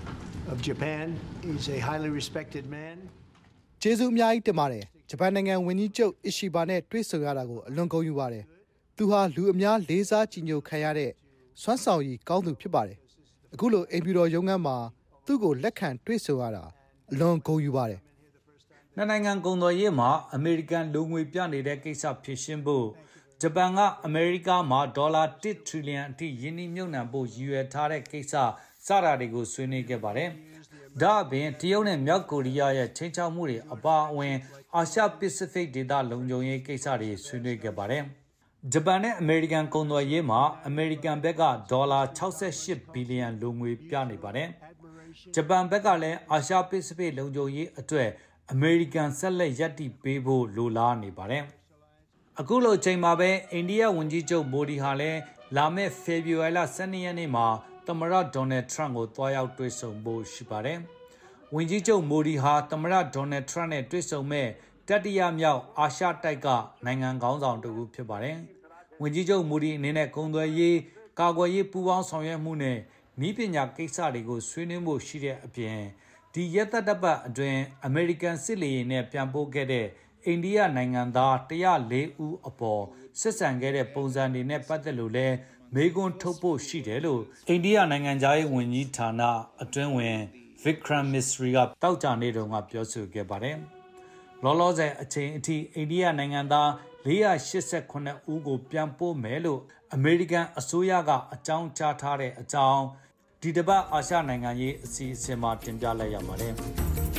S5: of Japan. He's a highly respected man.
S23: ကျေးဇူးအများကြီးတင်ပါတယ်။ဂျပန်နိုင်ငံဝန်ကြီးချုပ်အီရှိဘာနဲ့တွေ့ဆုံရတာကိုအလွန်ဂုဏ်ယူပါတယ်။သူဟာလူအများလေးစားကြည်ညိုခံရတဲ့စွမ်းဆောင်ရည်ကောင်းသူဖြစ်ပါတယ်။အခုလိုအိမ်ဖြူတော်ရုံးခန်းမှာသူ့ကိုလက်ခံတွေ့ဆုံရတာအလွန်ဂုဏ်ယူပါတယ်
S3: ။နှစ်နိုင်ငံကုန်သွယ်ရေးမှာအမေရိကန်လူငွေပြနေတဲ့ကိစ္စဖြေရှင်းဖို့ဂျပန်ကအမေရိကမှာဒေါ်လာတစ်ထရီလီယံအထိယင်းနှိမ့်မြုပ်နှံဖို့ရည်ရွယ်ထားတဲ့ကိစ္စစတာတွေကိုဆွေးနွေးခဲ့ပါတယ်။ဒါအပြင်တရုတ်နဲ့မြောက်ကိုရီးယားရဲ့ချိန်ချောက်မှုတွေအပါအဝင်အာရှပစိဖိတ်ဒေသလုံခြုံရေးကိစ္စတွေဆွေးနွေးခဲ့ပါတယ်။ဂျပန်နဲ့အမေရိကန်ကုန်သွယ်ရေးမှာအမေရိကန်ဘက်ကဒေါ်လာ၆၈ဘီလီယံလိုငွေပြနေပါတယ်။ဂျပန်ဘက်ကလည်းအာရှပစိဖိတ်လုံခြုံရေးအတွက်အမေရိကန်ဆက်လက်ရပ်တည်ပေးဖို့လိုလားနေပါတယ်။အခုလိုချိန်မှာပဲအိန္ဒိယဝန်ကြီးချုပ်မိုဒီဟာလည်းလာမယ့်ဖေဖော်ဝါရီလ၁၂ရက်နေ့မှာသမ္မတဒေါ်နယ်ထရန့်ကိုတွားရောက်တွေ့ဆုံဖို့ရှိပါတယ်။ဝန်ကြီးချုပ်မိုဒီဟာသမ္မတဒေါ်နယ်ထရန့်နဲ့တွေ့ဆုံမဲ့တတိယမြောက်အာရှတိုက်ကနိုင်ငံခေါင်းဆောင်တူဖြစ်ပါတယ်ဝန်ကြီးချုပ်မူဒီအနေနဲ့ကုန်သွယ်ရေးကာကွယ်ရေးပူးပေါင်းဆောင်ရွက်မှုနဲ့နည်းပညာကိစ္စတွေကိုဆွေးနွေးမှုရှိတဲ့အပြင်ဒီရက်သက်တပတ်အတွင်းအမေရိကန်စစ်လေယာဉ်နဲ့ပြန်ပို့ခဲ့တဲ့အိန္ဒိယနိုင်ငံသားone oh fourဦးအပေါ်စစ်ဆန်ခဲ့တဲ့ပုံစံတွေနဲ့ပတ်သက်လို့လဲမေကွန်းထုတ်ဖို့ရှိတယ်လို့အိန္ဒိယနိုင်ငံသားရေးဝန်ကြီးဌာနအတွင်းဝင် Vikram Misri ကတောက်ကြနေတုန်းကပြောဆိုခဲ့ပါတယ်။လောလောဆယ်အချိန်အထိအိန္ဒိယနိုင်ငံသားfour eighty-eightဦးကိုပြန်ပို့မယ်လို့အမေရိကန်အစိုးရကအကြောင်းကြားထားတဲ့အကြောင်းဒီတစ်ပတ်အာရှနိုင်ငံရေးအစီအစဉ်မှာတင်ပြလိုက်ရပါတယ်။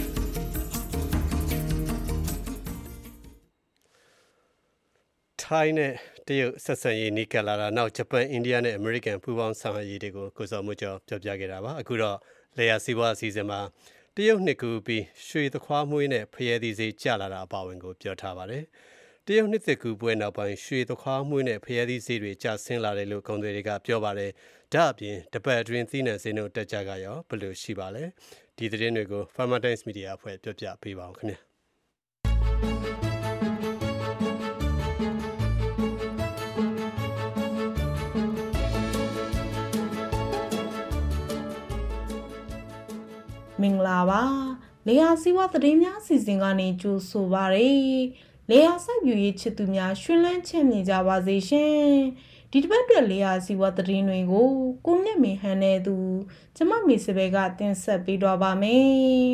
S2: ထိုင်းနဲ့တရုတ်ဆက်ဆံရေးနီးကပ်လာတာနောက်ဂျပန်အိန္ဒိယနဲ့အမေရိကန်ပူးပေါင်းဆောင်ရွက်ရေးတွေကိုကိုစော်မှုကျော်ပြောပြခဲ့တာပါအခုတော့လေယာစီးပွားအစီအစဉ်မှာတရုတ်နှစ်ကူပြီးရွှေသခွားမွှေးနဲ့ဖရဲသီးစေးကျလာတာအပါဝင်ကိုပြောထားပါတယ်တရုတ်နှစ်သက်ကူပွဲနောက်ပိုင်းရွှေသခွားမွှေးနဲ့ဖရဲသီးစေးတွေကျဆင်းလာတယ်လို့ကုန်သွယ်တွေကပြောပါတယ်ဒါအပြင်တပတ်အတွင်းသီးနှံစင်းတို့တက်ကြကရောဘယ်လိုရှိပါလဲဒီသတင်းတွေကို Farmer Times Media အဖွဲ့ပြောပြပေးပါအောင်ခင်ဗျာ
S1: မင်္ဂလာပါလေယာစီဝါသတင်းများအစီအစဉ်ကနေကြိုဆိုပါရစေလေယာစိုက်ပျိုးရေးချစ်သူများရှင်လန်းချမ်းမြေကြပါစေရှင်ဒီတစ်ပတ်အတွက်လေယာစီဝါသတင်းတွေကိုကိုမြတ်မေဟန်နဲ့သူကျမမေစပယ်ကတင်ဆက်ပေးတော့ပါမယ်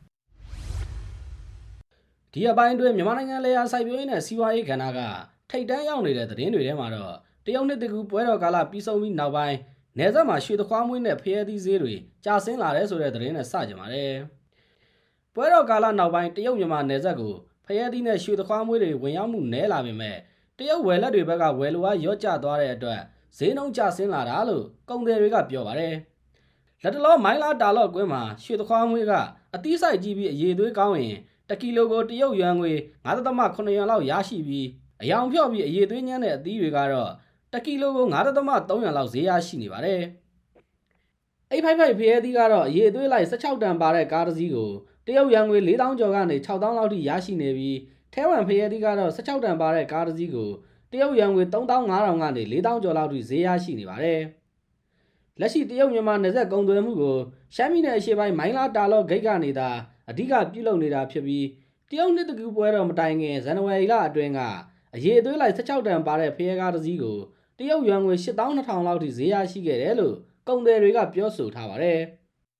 S4: ဒီအပိုင်းအတွင်းမြန်မာနိုင်ငံလေယာစိုက်ပျိုးရေးနဲ့စီးပွားရေးကဏ္ဍကထိပ်တန်းရောက်နေတဲ့သတင်းတွေထဲမှာတော့တရုတ်နှစ်တကူပွဲတော်ကာလပြီးဆုံးပြီးနောက်ပိုင်းနယ်စပ်မှာရွှေသခွားမွှေးနဲ့ဖရဲသီးဈေးတွေကျဆင်းလာတဲ့ဆိုတဲ့သတင်းနဲ့စကြပါတယ်။ပွဲတော်ကာလနောက်ပိုင်းတရုတ်မြန်မာနယ်စပ်ကိုဖရဲသီးနဲ့ရွှေသခွားမွှေးတွေဝင်ရောက်မှုနည်းလာပေမဲ့တရုတ်ဝယ်လက်တွေဘက်ကဝယ်လိုအားရော့ကျသွားတဲ့အတွက်ဈေးနှုန်းကျဆင်းလာတာလို့ကုန်သည်တွေကပြောပါတယ်။လက်တလောမိုင်းလာတာလော့ကွင်းမှာရွှေသခွားမွှေးကအသီးဆိုင်ကြည့်ပြီးအရေးသွေးကောင်းရင်တစ်ကီလိုကိုတရုတ်ယွမ်ငွေfive point seven yuanလောက်ရရှိပြီးအယောင်ဖြော့ပြီးအရေးသွေးညံ့တဲ့အသီးတွေကတော့တကီလိုကိုfive point three yuanလောက်ဈေးရရှိနေပါတယ်။အိတ်ဖိုက်ဖိုက်ဖရဲသီးကတော့အရေးအသွေးလိုက်sixteenတန်ပါတဲ့ကားတစ်စီးကိုတရုတ်ယွမ်ငွေfour thousandကျော်ကနေsix thousandလောက်ထိရရှိနေပြီးထဲဝမ်ဖရဲသီးကတော့sixteenတန်ပါတဲ့ကားတစ်စီးကိုတရုတ်ယွမ်ငွေthree thousand five hundredကနေfour thousandကျော်လောက်ထိဈေးရရှိနေပါတယ်။လက်ရှိတရုတ်မြန်မာနယ်စပ်ကုန်သွယ်မှုကိုရှမ်းပြည်နယ်အရှေ့ပိုင်းမိုင်းလာတာလော့ဂိတ်ကနေသာအဓိကပြုလုပ်နေတာဖြစ်ပြီးတရုတ်နှစ်တကူပွဲတော်မတိုင်ခင်ဇန်နဝါရီလအတွင်းကအရေးအသွေးလိုက်sixteenတန်ပါတဲ့ဖရဲကားတစ်စီးကိုတရုတ်ယွမ်ငွေeight thousand two hundredလောက်ထိဈေးရရှိခဲ့တယ်လို့ကုန်သည်တွေကပြောဆိုထားပါတယ်
S1: ။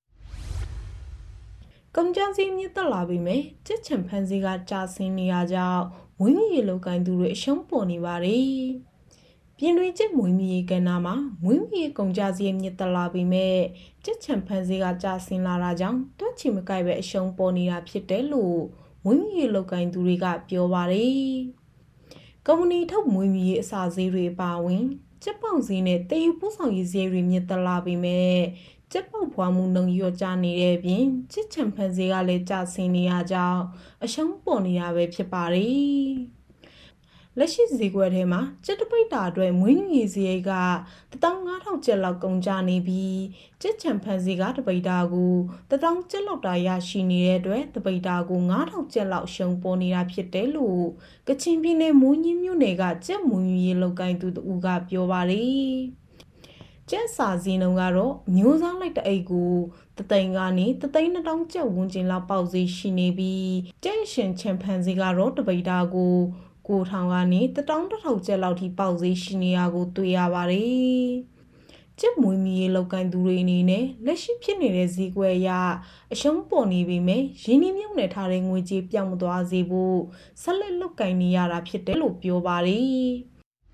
S1: ကုန်ကျစရိတ်မြင့်တက်လာပြီမဲ့ကြက်ချံဖန်စီကကြာဆင်းနေရကြောင်းမွေးမြူရေးလုပ်ကိုင်သူတွေအရှုံးပေါ်နေပါတယ်။ပြည်တွင်းကျက်မွေးမြူရေးကဏ္ဍမှာမွေးမြူရေးကုန်ကျစရိတ်မြင့်တက်လာပြီမဲ့ကြက်ချံဖန်စီကကြာဆင်းလာတာကြောင့်တွက်ချီမကိုက်ပဲအရှုံးပေါ်နေတာဖြစ်တယ်လို့မွေးမြူရေးလုပ်ကိုင်သူတွေကပြောပါတယ်။ကုမ္ပဏီထုတ်မွေးမြူရေးအစာဈေးတွေအပါအဝင်ကျက်ပေါက်ဈေးနဲ့တည်ယူပို့ဆောင်ရေးဈေးတွေမြင့်တက်လာပြီမဲ့ကျက်ပေါက်ဖွာမှုနှုန်းလျော့ကျနေတဲ့အပြင်ကျက်ချံဖန်ဈေးကလည်းကျဆင်းနေရကြောင်းအရှုံးပေါ်နေတာပဲဖြစ်ပါတယ်။လက်ရှိဈေးကွက်ထဲမှာကျက်တပိတ်တာအတွက်မွေးမြူရေးဈေးကone thousand five hundredကျပ်လောက်ကုန်ကျနေပြီးကျက်ချံဖန်ဈေးကတပိတ်တာကိုone thousandကျပ်လောက်တာရရှိနေတဲ့အတွက်တပိတ်တာကိုfive thousandကျပ်လောက်ရှုံးပေါ်နေတာဖြစ်တယ်လို့ကချင်ပြည်နယ်မိုးညင်းမြို့နယ်ကကျက်မွေးမြူရေးလုပ်ကိုင်သူတို့ကပြောပါတယ်။ကျက်စာဈေးနှုန်းကတော့မျိုးစားလိုက်တဲ့အိတ်ကိုတသိန်းကနေတသိန်းtwo thousandကျပ်ဝန်းကျင်လောက်ပေါက်ဈေးရှိနေပြီးကျက်ရှင်ချန်ဖန်ဈေးကတော့တပိတ်တာကိုnine thousandကနေone thousand one hundredကျပ်လောက်ထိပေါက်ဈေးရှိနေရကိုတွေ့ရပါတယ်။ကျက်မွေးမြူရေးလုပ်ကိုင်သူတွေအနေနဲ့လက်ရှိဖြစ်နေတဲ့ဈေးကွက်အရအရှုံးပေါ်နေပေမဲ့ရင်းနှီးမြှုပ်နှံထားတဲ့ငွေကြေးပြောင်းမသွားစေဖို့ဆက်လက်လုပ်ကိုင်နေရတာဖြစ်တယ်လို့ပြောပါတယ်
S4: ။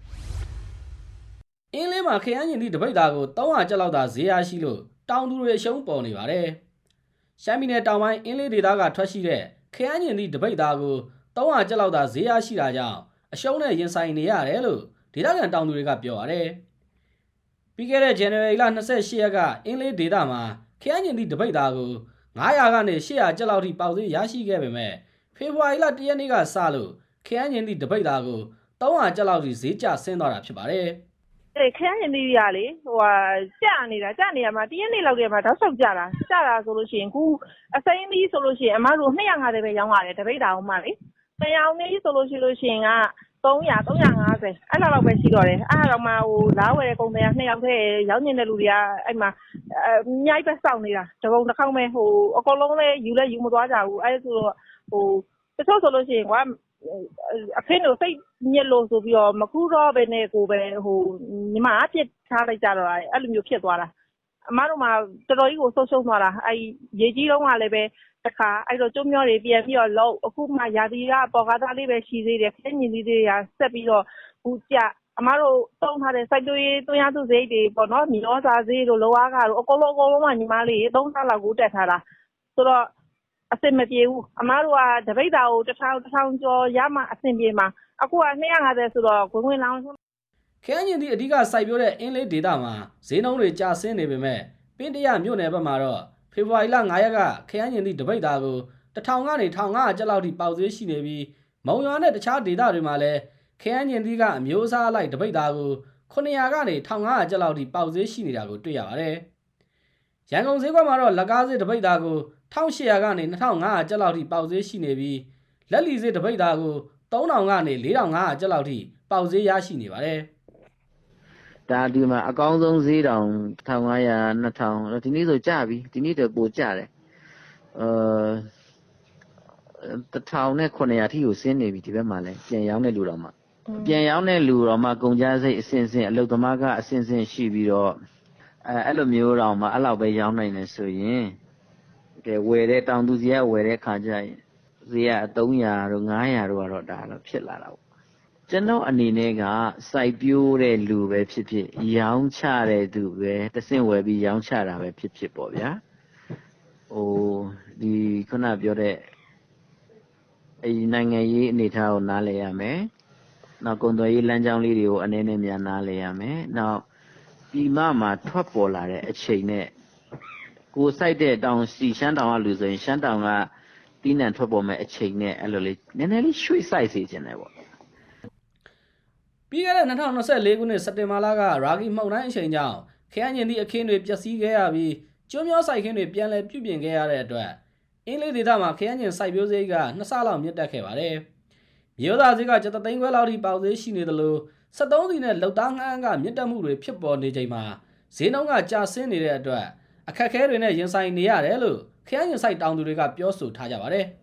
S4: အင်းလေးမှာခရမ်းညင်သည့်တပိတ်သားကိုthree hundredကျပ်လောက်သာဈေးရရှိလို့တောင်သူတွေအရှုံးပေါ်နေပါတယ်။ရှမ်းပြည်နယ်တောင်ပိုင်းအင်းလေးဒေသကထွက်ရှိတဲ့ခရမ်းညင်သည့်တပိတ်သားကိုthree hundredကျပ်လောက်သာဈေးရရှိတာကြောင့်အရှုံးနဲ့ရင်ဆိုင်နေရတယ်လို့ဒေသခံတောင်သူတွေကပြောပါတယ်။ပြီးခဲ့တဲ့ January လtwenty-eightရက်ကအင်းလေးဒေသမှာခရမ်းညင်သည့်တပိတ်သားကိုfive hundredကနေeight hundredကျပ်လောက်ထိပေါက်ဈေးရရှိခဲ့ပေမဲ့ဖေဖော်ဝါရီလoneရက်နေ့ကစလို့ခရမ်းညင်သည့်တပိတ်သားကိုthree hundredကျပ်လောက်ထိဈေးကျဆင်းသွားတာဖြစ်ပါတယ်
S11: ။အေးခရမ်းညင်သီးရလေဟိုဟာကျနေတာကျနေရမှာoneရက်နေ့လောက်တည်းမှာတောက်ဆောက်ကျတာကျတာဆိုလို့ရှိရင်ခုအစိမ်းသီးဆိုလို့ရှိရင်အမတို့two hundred fiftyပဲရောင်းရတယ်တပိတ်သားအောင်မှလေ။တရားအောင်လေးဆိုလို့ရှိလို့ရှိရင်ကသုံးရာသုံးရာငါးဆယ်အဲ့လောက်ပဲရှိတော့တယ်အဲ့ဒါတော့မှဟိုလားဝယ်တဲ့ကုန်တွေကနှစ်ယောက်တည်းရောက်နေတဲ့လူတွေကအဲ့မှာအများကြီးပဲစောင့်နေတာတကုံတစ်ခေါက်ပဲဟိုအကုန်လုံးလည်းယူလဲယူမသွားကြဘူးအဲ့ဆိုတော့ဟိုတချို့ဆိုလို့ရှိရင်ကွာအခင်းတို့စိတ်ညစ်လို့ဆိုပြီးတော့မကူတော့ပဲနဲ့ကိုပဲဟိုညီမအပြစ်ထားလိုက်ကြတော့အဲ့လိုမျိုးဖြစ်သွားတာအမတို့မှတော်တော်ကြီးကိုဆုတ်ရှုံးသွားတာအဲ့ရေကြီးတော့ကလည်းပဲတခါအဲ့တော့ကျုံမျောတွေပြန်ပြီးတော့လောက်အခုမှရာသီကပေါ်ကားသားလေးပဲရှိသေးတယ်ခင်းညီလေးတွေကဆက်ပြီးတော့ဘူးကြအမတို့တုံးထားတဲ့စိုက်တွေးတွင်းရသူစိတ်တွေပေါ့နော်မြေဩဇာစိတ်တို့လောအားကတော့အကုန်လုံးအကုန်လုံးမှညီမလေးသုံးဆလောက်ကိုတက်ထားတာဆိုတော့အစင်မပြေဘူးအမားတို့ကတပိတ်တာကိုတစ်ထောင်တစ်ထောင်ကျော်ရမှအစင်ပြေမှာအခုကနှစ်ရာငါးဆယ်ဆိုတော့ဝင်ဝင်လောင်း
S4: ခဲညင်သည့်အဓိကစိုက်ပျိုးတဲ့အင်းလေးဒေသမှာဈေးနှုန်းတွေကျဆင်းနေပေမဲ့ပင်းတရမြို့နယ်ဘက်မှာတော့ဖေဖော်ဝါရီလ၅ရက်ကခဲညင်သည့်တပိတ်တာကိုတစ်ထောင်ကနေတစ်ထောင်ငါးရာကျပ်လောက်ထိပေါက်ဈေးရှိနေပြီးမုံရွာနဲ့တခြားဒေသတွေမှာလည်းခဲညင်သည့်ကအမျိုးအစားအလိုက်တပိတ်တာကိုခုနှစ်ရာကနေတစ်ထောင်ငါးရာကျပ်လောက်ထိပေါက်ဈေးရှိနေတာကိုတွေ့ရပါတယ်ရန်ကုန်ဈေးကွက်မှာတော့လက်ကားဈေးတပိတ်တာကိုတစ်ထောင်ရှစ်ရာကနေနှစ်ထောင်ငါးရာကျပ်လောက်ထိပေါက်ဈေးရှိနေပြီးလက်လီဈေးတပိတ်တာကိုသုံးထောင်ကနေလေးထောင်ငါးရာကျပ်လောက်ထိပေါက်ဈေးရရှိနေပါတယ်
S7: ဒါဒီမှာအကောင်းဆုံးဈေးတောင်တစ်ထောင်ငါးရာနှစ်ထောင်ဒီနေ့ဆိုကြပြီဒီနေ့တော့ပိုကြတယ်အဲတစ်ထောင်နဲ့ခုနှစ်ရာထိကိုဆင်းနေပြီဒီဘက်မှာလည်းပြန်ရောင်းတဲ့လူတော်မှာပြန်ရောင်းတဲ့လူတော်မှာကုန်ကြစိတ်အစင်စင်အလုသမားကအစင်စင်ရှိပြီးတော့အဲအဲ့လိုမျိုးတော်မှာအဲ့လောက်ပဲရောင်းနိုင်တယ်ဆိုရင်ကဲဝယ်တဲ့တောင်သူစီကဝယ်တဲ့ခါကျရင်ဈေးကသုံးရာတို့ငါးရာတို့ကတော့ဒါတော့ဖြစ်လာတာပေါ့ကျွန်တော်အနေနဲ့ကစိုက်ပျိုးတဲ့လူပဲဖြစ်ဖြစ်ရောင်းချတဲ့သူပဲတဆင့်ဝယ်ပြီးရောင်းချတာပဲဖြစ်ဖြစ်ပေါ့ဗျာဟိုဒီခုနပြောတဲ့အဲနိုင်ငံရေးအနေအထားကိုနားလည်ရမယ်နောက်ကုန်သွယ်ရေးလမ်းကြောင်းလေးတွေကိုအနေနဲ့များနားလည်ရမယ်နောက်ပြည်မမှာထွက်ပေါ်လာတဲ့အချိန်နဲ့ကိုစိုက်တဲ့တောင်စီရှမ်းတောင်ကလူဆိုရင်ရှမ်းတောင်ကတီးနှံထွက်ပေါ်မဲ့အချိန်နဲ့အဲ့လိုလေးနည်းနည်းလေးရွှေ့စိုက်စေချင်တယ်ပေါ့
S4: ပြီးခဲ့တဲ့၂၀၂၄ခုနှစ်စက်တင်ဘာလကရာဂီမှုန်တိုင်းအချိန်ကြောင့်ခရမ်းညင်သည့်အခင်းတွေပျက်စီးခဲ့ရပြီးကျွန်းမျောစိုက်ခင်းတွေပြန်လည်ပြုပြင်ခဲ့ရတဲ့အတွက်အင်းလေးဒေသမှာခရမ်းညင်စိုက်ပျိုးဈေးကနှစ်ဆလောက်မြင့်တက်ခဲ့ပါတယ်။မြို့သားဈေးကကျပ်သိန်းခွဲလောက်ထိပေါက်ဈေးရှိနေသလိုစက်သုံးစီနဲ့လောက်သားငန်းကမြင့်တက်မှုတွေဖြစ်ပေါ်နေချိန်မှာဈေးနှုန်းကကျဆင်းနေတဲ့အတွက်အခက်အခဲတွေနဲ့ရင်ဆိုင်နေရတယ်လို့ခရမ်းညင်စိုက်တောင်သူတွေကပြောဆိုထားကြပါတယ်။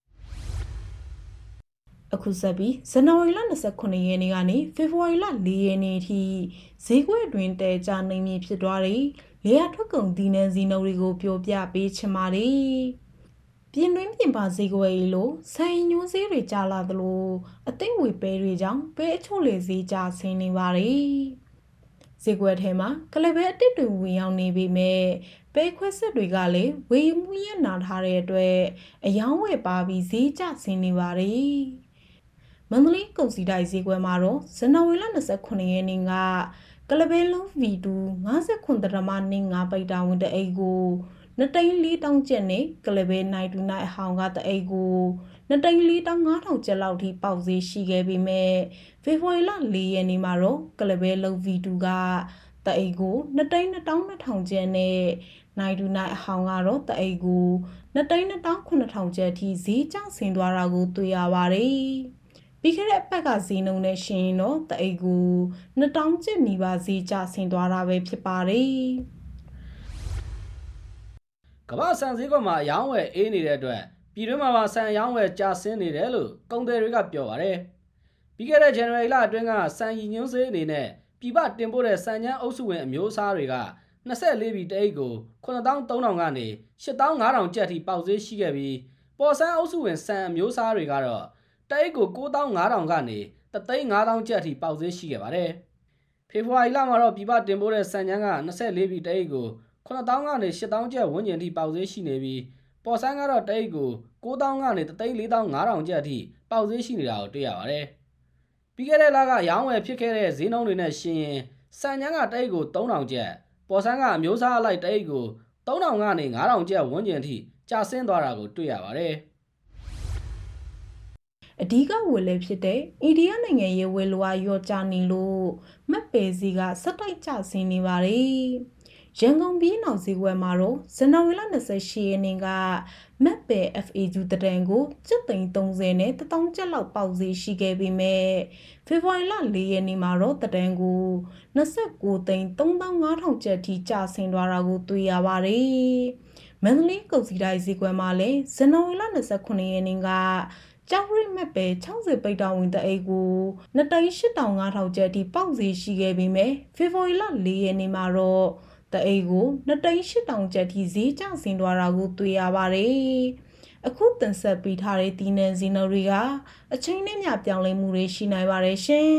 S1: အခုဆက်ပြီးဇန်နဝါရီလ၂၉ရက်နေ့ကနေဖေဖော်ဝါရီလ၄ရက်နေ့ထိဈေးကွက်တွင်တဲကြနေမည်ဖြစ်သွားတဲ့လေယာထွက်ကုန်ဒီနန်းစီနှုန်းတွေကိုပြောပြပေးချင်ပါတယ်။ပြင်တွင်းပြင်ပဈေးကွက်ရီလို့ဆိုင်ညိုးဈေးတွေကျလာသလိုအသိငွေပဲတွေကြောင့်ပဲအချို့လေဈေးကျဆင်းနေပါတယ်။ဈေးကွက်ထဲမှာကလပဲအတစ်တွေဝင်ရောက်နေပေမဲ့ပဲခွက်ဆက်တွေကလည်းဝေယူမှုရနာထားတဲ့အတွက်အယောင်းဝယ်ပါပြီးဈေးကျဆင်းနေပါတယ်။မန္တလေးကုန်စည်တိုင်းဈေးကွက်မှာတော့ဇန်နဝါရီလ၂၉ရက်နေ့ကကလပဲလုံး ဗီ တူ ၅၉ဒသမ၅ပိတ်တာဝင်တအိတ်ကိုနှစ်သိန်းလေးတောင်းကျပ်နဲ့ကလပဲနိုင်တူနိုင်အဟောင်းကတအိတ်ကိုနှစ်သိန်းလေးတောင်းငါးထောင်ကျပ်လောက်ထိပေါက်ဈေးရှိခဲ့ပေမဲ့ဖေဖော်ဝါရီလ၄ရက်နေ့မှာတော့ကလပဲလုံး ဗီ တူ ကတအိတ်ကိုနှစ်သိန်းနှစ်တောင်းနှစ်ထောင်ကျပ်နဲ့နိုင်တူနိုင်အဟောင်းကတော့တအိတ်ကိုနှစ်သိန်းနှစ်တောင်းခုနှစ်ထောင်ကျပ်ထိဈေးကျဆင်းသွားတာကိုတွေ့ရပါတယ်။ပြီးခဲ့တဲ့အပတ်ကဈေးနှုန်းနဲ့ရှင်တော့တအိတ်ကိုနှစ်တောင်းကျပ်နီးပါးဈေးကျဆင်းသွားတာပဲဖြစ်ပါတယ်
S4: ။ကမ္ဘာဆန်ဈေးကွက်မှာအယောင်းဝယ်အေးနေတဲ့အတွက်ပြည်တွင်းမှာပါဆန်အယောင်းဝယ်ကျဆင်းနေတယ်လို့ကုန်သည်တွေကပြောပါတယ်။ပြီးခဲ့တဲ့ဇန်နဝါရီလအတွင်းကဆန်ရည်ညွှန်းဈေးအနေနဲ့ပြည်ပတင်ပို့တဲ့ဆန်ချမ်းအုပ်စုဝင်အမျိုးအစားတွေက၂၄ဘီတအိတ်ကိုခုနှစ်သောင်းသုံးထောင်ကနေရှစ်သောင်းငါးထောင်ကျပ်ထိပေါက်ဈေးရှိခဲ့ပြီးပေါ်ဆန်းအုပ်စုဝင်ဆန်အမျိုးအစားတွေကတော့တအိတ်ကိုကိုးသောင်းငါးထောင်ကနေတသိန်းငါးသောင်းကျပ်ထိပေါက်ဈေးရှိခဲ့ပါတယ်။ဖေဖော်ဝါရီလမှာတော့ပြည်ပတင်ပို့တဲ့ဆန်ချမ်းက၂၄ဘီတအိတ်ကိုခုနှစ်သောင်းကနေရှစ်သောင်းကျပ်ဝန်းကျင်ထိပေါက်ဈေးရှိနေပြီးပေါ်ဆန်းကတော့တအိတ်ကိုကိုးသောင်းကနေတသိန်းလေးသောင်းငါးထောင်ကျပ်ထိပေါက်ဈေးရှိနေတာကိုတွေ့ရပါတယ်။ပြီးခဲ့တဲ့လကရောင်းဝယ်ဖြစ်ခဲ့တဲ့ဈေးနှုန်းတွေနဲ့ရှင်ရင်ဆန်ချမ်းကတအိတ်ကိုသုံးထောင်ကျပ်ပေါ်ဆန်းကအမျိုးအစားအလိုက်တအိတ်ကိုသုံးထောင်ကနေငါးထောင်ကျပ်ဝန်းကျင်ထိကျဆင်းသွားတာကိုတွေ့ရပါတယ်။
S1: အဓိကဝယ်လေဖြစ်တဲ့အိန္ဒိယနိုင်ငံရဲ့ဝယ်လိုအားရော့ကျနေလို့မက်ပယ်စီကစက်တိုက်ကျဆင်းနေပါတယ်ရန်ကုန်ပြည်နောက်ဈေးကွက်မှာတော့ဇန်နဝါရီလ၂၈ရက်နေ့ကမက်ပယ် F A Q တန်ကိုကျပ်သိန်း၃၀နဲ့တစ်သောင်းကျပ်လောက်ပေါက်ဈေးရှိခဲ့ပေမဲ့ဖေဖော်ဝါရီလ၄ရက်နေ့မှာတော့တန်ကို၂၉သိန်း၃သောင်း၅ထောင်ကျပ်ထိကျဆင်းသွားတာကိုတွေ့ရပါတယ်။မန္တလေးကုန်စည်ဒိုင်ဈေးကွက်မှာလည်းဇန်နဝါရီလ၂၉ရက်နေ့ကကျောက်ရိမက်ပဲ၆၀ပိတ်တောင်ဝင်တဲ့အိတ်ကို၂သိန်း၈ထောင်၅ထောင်ကျပ်ထိပေါက်ဈေးရှိခဲ့ပေမဲ့ဖေဖော်ဝါရီလ၄ရက်နေ့မှာတော့တအိတ်ကို၂သိန်း၈ထောင်ကျပ်ထိဈေးကျဆင်းသွားတာကိုတွေ့ရပါတယ်။အခုတင်ဆက်ပေးထားတဲ့ဒီနယ်ဈေးနှုန်းတွေကအချိန်နဲ့မျှပြောင်းလဲမှုတွေရှိနိုင်ပါတယ်ရှင်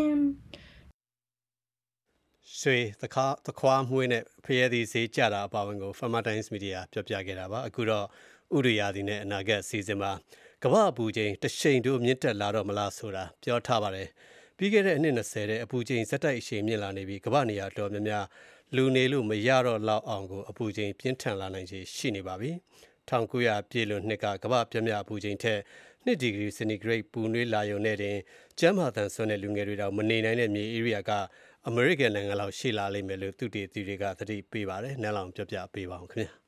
S2: ။ရွှေသခါသခွားမွေးနဲ့ဖရဲသီးဈေးကျတာအပါဝင်ကို Farmer Times Media ပြောပြခဲ့တာပါအခုတော့ဥရိယာသည်နဲ့အနာဂတ်စီစဉ်မှာကမ္ဘာအပူချိန်တရှိန်တို့မြင့်တက်လာတော့မလားဆိုတာပြောထားပါတယ်ပြီးခဲ့တဲ့အနှစ်၂၀တဲ့အပူချိန်ဇက်တိုက်အရှိန်မြင့်လာနေပြီးကမ္ဘာနေရာတော်များများလူနေလို့မရတော့လောက်အောင်ကိုအပူချိန်ပြင်းထန်လာနိုင်ခြေရှိနေပါပြီ၁၉၀၀ပြည့်လွန်နှစ်ကကမ္ဘာပြင်းပြအပူချိန်ထက်၂ဒီဂရီစင်တီဂရိတ်ပူနွေးလာရုံနဲ့တင်ကျန်းမာသန်ဆွမ်းတဲ့လူငယ်တွေတော့မနေနိုင်တဲ့မြေဧရိယာကအမေရိကန်နိုင်ငံလောက်ရှိလာလိမ့်မယ်လို့သူတေသီတွေကသတိပေးပါတယ်နန်းလောင်ပြောပြပေးပါအောင်ခင်ဗျာ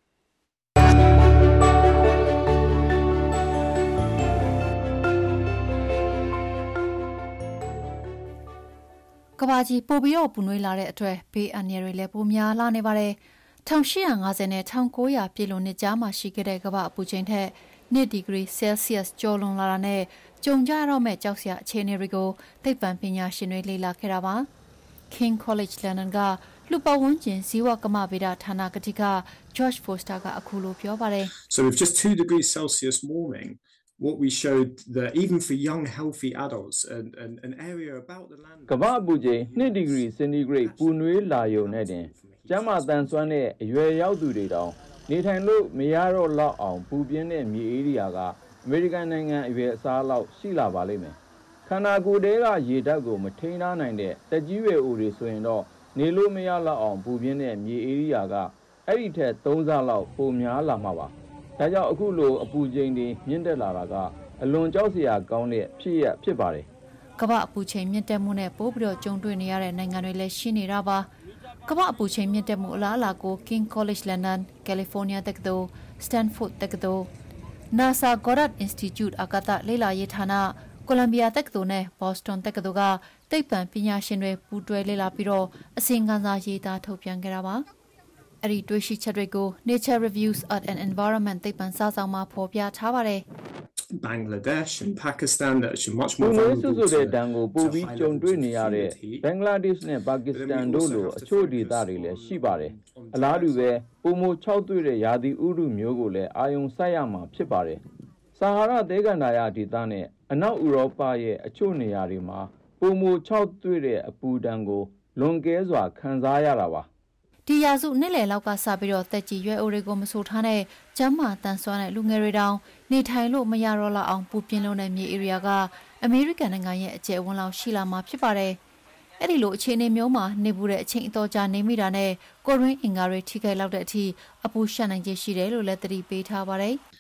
S8: ကဘာကြီးပိုပြီးတော့ပူနွေးလာတဲ့အတွက်ဘေးအန္တရာယ်တွေလည်းပိုများလာနေပါတယ်။၁၈၅၀နဲ့၁၉၀၀ပြည်လွန်နှစ်ကြားမှာရှိခဲ့တဲ့ကမ္ဘာအပူချိန်ထက်၂ဒီဂရီဆဲလ်ဆီးယပ်စ်ကျော်လွန်လာတာနဲ့ကြုံကြရတော့မဲ့ကြောက်စရာအခြေအနေတွေကိုသိပ္ပံပညာရှင်တွေလေ့လာခဲ့တာပါ။ King College London ကလူပဝန်းကျင်ဇီဝကမ္မဗေဒဌာနကတိက George Foster ကအခုလိုပြောပါတယ်။
S9: So with just two degrees Celsius warming what we showed that even for young healthy adults and an an area about the land
S17: ကမ္ဘာအပူချိန်၂ဒီဂရီစင်တီဂရိတ်ပူနွေးလာရုံနဲ့တင်ကျန်းမာသန်စွမ်းတဲ့အရွယ်ရောက်သူတွေတောင်နေထိုင်လို့မရတော့လောက်အောင်ပူပြင်းတဲ့မြေဧရိယာကအမေရိကန်နိုင်ငံအရွယ်အစားလောက်ရှိလာပါလိမ့်မယ်ခန္ဓာကိုယ်ထဲကရေဓာတ်ကိုမထိန်းထားနိုင်တဲ့တက်ကြီးရွယ်အိုတွေဆိုရင်တော့နေလို့မရလောက်အောင်ပူပြင်းတဲ့မြေဧရိယာကအဲ့ဒီထက်၃ဆလောက်ပိုများလာမှာပါဒါကြောင့်အခုလိုအပူချိန်တွေမြင့်တက်လာတာကအလွန်ကြောက်စရာကောင်းတဲ့ဖြစ်ရဖြစ်ပါတယ်
S8: ကမ္ဘာအပူချိန်မြင့်တက်မှုနဲ့ပိုးပြီးတော့ကြုံတွေ့နေရတဲ့နိုင်ငံတွေလည်းရှိနေတာပါကမ္ဘာအပူချိန်မြင့်တက်မှုအလားအလာကို King College London, California တက္ကသိုလ် Stanford တက္ကသိုလ် NASA Goddard Institute အာကာသလေ့လာရေးဌာန Columbia တက္ကသိုလ်နဲ့ Boston တက္ကသိုလ်ကသိပ္ပံပညာရှင်တွေပူးတွဲလေ့လာပြီးတော့အစီရင်ခံစာရေးသားထုတ်ပြန်ခဲ့တာပါအဲ့ဒီတွေ့ရှိချက်တွေကို Nature Reviews Earth and Environment သိပ္ပံစာဆောင်မှာဖော်ပြထားပါတယ်
S9: Bangladesh and Pakistan that are much more
S17: vulnerable to the dango ပိုပြီးကြုံတွေ့နေရတဲ့ Bangladesh နဲ့ Pakistan တို့လိုအချို့ဒေသတွေလည်းရှိပါတယ်အလားတူပဲပုံမို၆တွေ့တဲ့ရာသီဥတုမျိုးကိုလည်းအာယုံစိုက်ရမှာဖြစ်ပါတယ်ဆာဟာရသဲကန္တာရဒေသနဲ့အနောက်ဥရောပရဲ့အချို့နေရာတွေမှာပုံမို၆တွေ့တဲ့အပူဒဏ်ကိုလွန်ကဲစွာခံစားရတာပါ
S8: ဒီရာစုနှစ်လယ်လောက်ကစပြီးတော့တက်ကြီးရွယ်အိုတွေကိုမဆိုထားတဲ့ကျန်းမာတန်ဆွမ်းတဲ့လူငယ်တွေတောင်နေထိုင်လို့မရတော့လောက်အောင်ပူပြင်းလုံးတဲ့မြေဧရိယာကအမေရိကန်နိုင်ငံရဲ့အကျယ်ဝန်းလောက်ရှိလာမှာဖြစ်ပါတယ်။အဲ့ဒီလိုအခြေအနေမျိုးမှာနေပူတဲ့အချိန်အတော်ကြာနေမိတာနဲ့ကိုရင်းအင်္ဂါတွေထိခိုက်လောက်တဲ့အထိအပူရှက်နိုင်ခြေရှိတယ်လို့လည်းသတိပေးထားပါတယ်။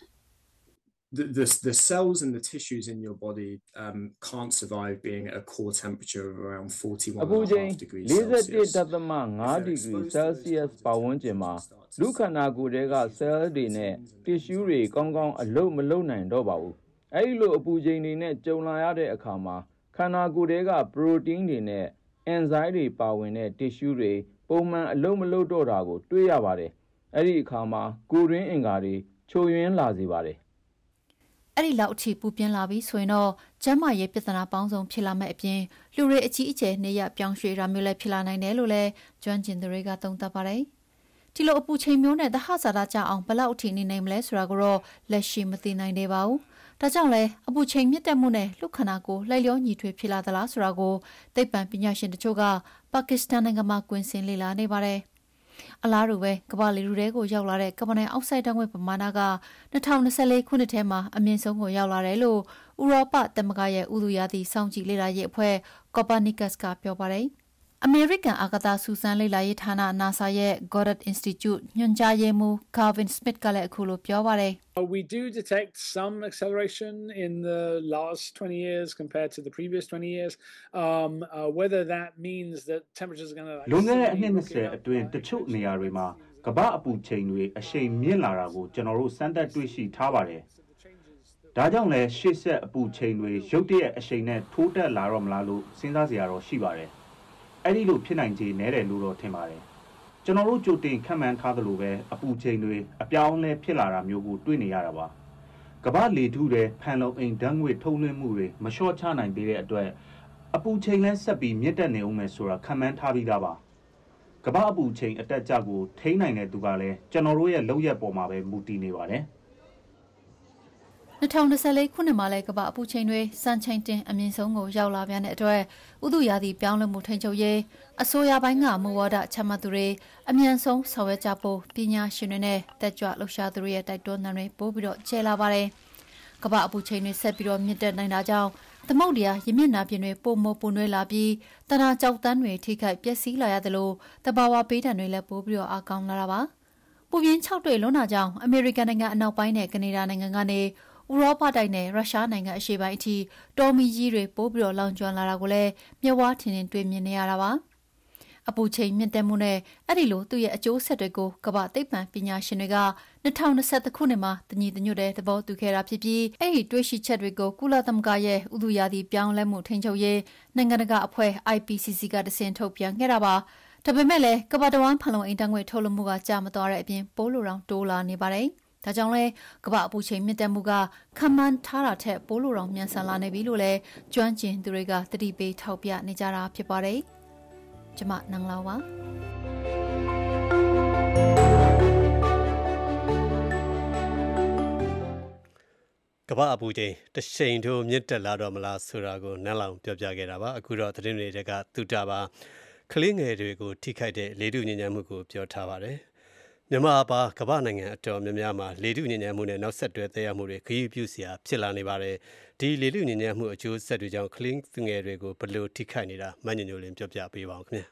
S9: The, the the cells and the tissues in your body um can't survive being at a core temperature of around forty-one point five degrees Celsius.
S17: ၄၁.၅ ဒီဂရီ Celsius ပတ်ဝန်းကျင်မှာလူခန္ဓာကိုယ်တွေက cell တွေနဲ့ tissue တွေကောင်းကောင်းအလုပ်မလုပ်နိုင်တော့ပါဘူး။အဲဒီလိုအပူချိန်တွေနဲ့ကြုံလာရတဲ့အခါမှာခန္ဓာကိုယ်တွေက protein တွေနဲ့ enzyme တွေပါဝင်တဲ့ tissue တွေပုံမှန်အလုပ်မလုပ်တော့တာကိုတွေ့ရပါတယ်။အဲဒီအခါမှာကိုယ်ရင်းအင်္ဂါတွေချို့ယွင်းလာစေပါတယ်
S8: အဲ့ဒီလောက်အထိပူပြင်းလာပြီဆိုရင်တော့ကျန်းမာရေးပြဿနာပေါင်းစုံဖြစ်လာမဲ့အပြင်လူတွေအကြီးအကျယ်နေရပြောင်းရွှေ့တာမျိုးလည်းဖြစ်လာနိုင်တယ်လို့လည်းကျွမ်းကျင်သူတွေကသုံးသပ်ပါတယ်။ဒီလိုအပူချိန်မျိုးနဲ့သဟဇာတကြအောင်ဘယ်လောက်အထိနေနိုင်မလဲဆိုတာကိုတော့လက်ရှိမသိနိုင်သေးပါဘူး။ဒါကြောင့်လည်းအပူချိန်မြင့်တက်မှုနဲ့လူခန္ဓာကိုယ်လှိုက်လျောညီထွေဖြစ်လာသလားဆိုတာကိုသိပ္ပံပညာရှင်တချို့ကပါကစ္စတန်နိုင်ငံမှာကွင်းဆင်းလေ့လာနေပါတယ်။အလားတူပဲကမ္ဘာလေထုထဲကိုရောက်လာတဲ့ကာဗွန်ဒိုင်အောက်ဆိုက်ဓာတ်ငွေ့ပမာဏက၂၀၂၄ခုနှစ်ထဲမှာအမြင့်ဆုံးကိုရောက်လာတယ်လို့ဥရောပသမဂ္ဂရဲ့ဥတုရာသီစောင့်ကြည့်လေ့လာရေးအဖွဲ့ Copernicus ကပြောပါတယ်။အမေရိကန်အာကာသစူးစမ်းလေ့လာရေးဌာန NASA ရဲ့ Goddard Institute ညွှန်ကြားရေးမှူး Calvin Smith ကလည်းအခုလိုပြောပါတယ်
S10: We do detect some acceleration in the last twenty years compared to the previous twenty years. Um, uh, whether that means that temperatures are going to
S24: လွန်ခဲ့တဲ့အနှစ်၂၀အတွင်းတချို့နေရာတွေမှာ
S6: ကမ္ဘာအပူချိန်တွေအရှိန်မြင့်လာတာကိုကျွန်တော်တို့စမ်းသပ်တွေ့ရှိထားပါတယ်။ဒါကြောင့်လည်းရှေ့ဆက်အပူချိန်တွေရုတ်တရက်အရှိန်နဲ့ထိုးတက်လာတော့မလားလို့စဉ်းစားစရာတော့ရှိပါတယ်။အဲ့ဒီလိုဖြစ်နိုင်ခြေနည်းတယ်လို့တော့ထင်ပါတယ်။ကျွန်တော်တို့ကြိုတင်ခန့်မှန်းထားသလိုပဲအပူချိန်တွေအပြောင်းအလဲဖြစ်လာတာမျိုးကိုတွေ့နေရတာပါ။ကမ္ဘာလေထုတဲ့ဖန်လုံအိမ်ဓာတ်ငွေ့ထုတ်လွှင့်မှုတွေမလျှော့ချနိုင်သေးတဲ့အတွက်အပူချိန်လဲဆက်ပြီးမြင့်တက်နေအောင်မယ်ဆိုတာခန့်မှန်းထားပြီးသားပါကမ္ဘာအပူချိန်အတက်အကျကိုထိန်းနိုင်တဲ့သူကလည်းကျွန်တော်တို့ရဲ့လုပ်ရက်ပေါ်မှာပဲမူတည်နေပါတယ်
S8: ၂၀၂၄ခုနှစ်မှာလည်းကမ္ဘာအပူချိန်တွေစံချိန်တင်အမြင့်ဆုံးကိုရောက်လာပြန်တဲ့အတွက်ဥတုရာသီပြောင်းလဲမှုထိန်းချုပ်ရေးအစိုးရပိုင်းကမူဝါဒချမှတ်သူတွေအမြန်ဆုံးဆောင်ရွက်ကြဖို့ပညာရှင်တွေနဲ့တက်ကြွလှုပ်ရှားသူတွေရဲ့တိုက်တွန်းသံတွေပို့ပြီးတော့ကျဲလာပါတယ်။ကမ္ဘာအပူချိန်တွေဆက်ပြီးတော့မြင့်တက်နိုင်တာကြောင့်သမုဒ္ဒရာရမြင့်နာပြင်တွေပုံမပူနွေးလာပြီးတနာကြောက်တန်းတွေထိခိုက်ပျက်စီးလာရသလိုတဘာဝပေးတံတွေလည်းပိုးပြီးတော့အကောင်းလာတာပါ။ပူပြင်းခြောက်တွေလွန်တာကြောင့်အမေရိကန်နိုင်ငံအနောက်ပိုင်းနဲ့ကနေဒါနိုင်ငံကနေဥရောပတိုက်နဲ့ရုရှားနိုင်ငံအရှေ့ပိုင်းအထိတော်မီကြီးတွေပိုးပြီးတော့လောင်ကျွမ်းလာတာကိုလည်းမျက်ဝါးထင်ထင်တွေ့မြင်နေရတာပါ။အပူချိန်မြင့်တက်မှုနဲ့အဲ့ဒီလိုသူ့ရဲ့အကျိုးဆက်တွေကိုကမ္ဘာသိပ္ပံပညာရှင်တွေက၂၀၂၁ခုနှစ်မှာတညီတညွတ်တဲ့သဘောတူခဲ့တာဖြစ်ပြီးအဲ့ဒီတွေ့ရှိချက်တွေကိုကုလသမဂ္ဂရဲ့ဥတုရာသီပြောင်းလဲမှုထိန်းချုပ်ရေးနိုင်ငံတကာအဖွဲ့ I P C C ကတဆင့်ထုတ်ပြန်ခဲ့တာပါ။ဒါပေမဲ့လည်းကမ္ဘာတဝန်းဖန်လုံအိမ်ဓာတ်ငွေ့ထုတ်လွှတ်မှုကကျမသွားတဲ့အပြင်ပိုးလိုတောင်တိုးလာနေပါတယ်။ဒါကြောင့်လဲကမ္ဘာအပူချိန်မြင့်တက်မှုကခံမှန်းထားတာထက်ပိုးလိုတောင်မြန်ဆန်လာနေပြီလို့လည်းကျွမ်းကျင်သူတွေကသတိပေးထောက်ပြနေကြတာဖြစ်ပါတယ်။ကျမနန်းလာပါ
S2: ကမ္ဘာအပူချိန်တရှိန်ထိုးမြင့်တက်လာတော့မလားဆိုတာကိုနန်းလောင်ပြောပြခဲ့တာပါအခုတော့သတင်းတွေကသူတာပါကလေးငယ်တွေကိုထိခိုက်တဲ့လေထုညဉ့်ညမ်းမှုကိုပြောထားပါတယ်မြန်မာပါကမ္ဘာနိုင်ငံအတော်များများမှာလေထုညဉ့်ညမ်းမှုနဲ့နောက်ဆက်တွဲသက်ရောက်မှုတွေခရီးပြုစရာဖြစ်လာနေပါတယ်ဒီလေထုညဉ့်ညမ်းမှုအကျိုးဆက်တွေကြောင့်ကလေးငယ်တွေကိုဘယ်လိုထိခိုက်နေတာမညညိုလင်းပြောပြပေးပါဦးခင်ဗျာ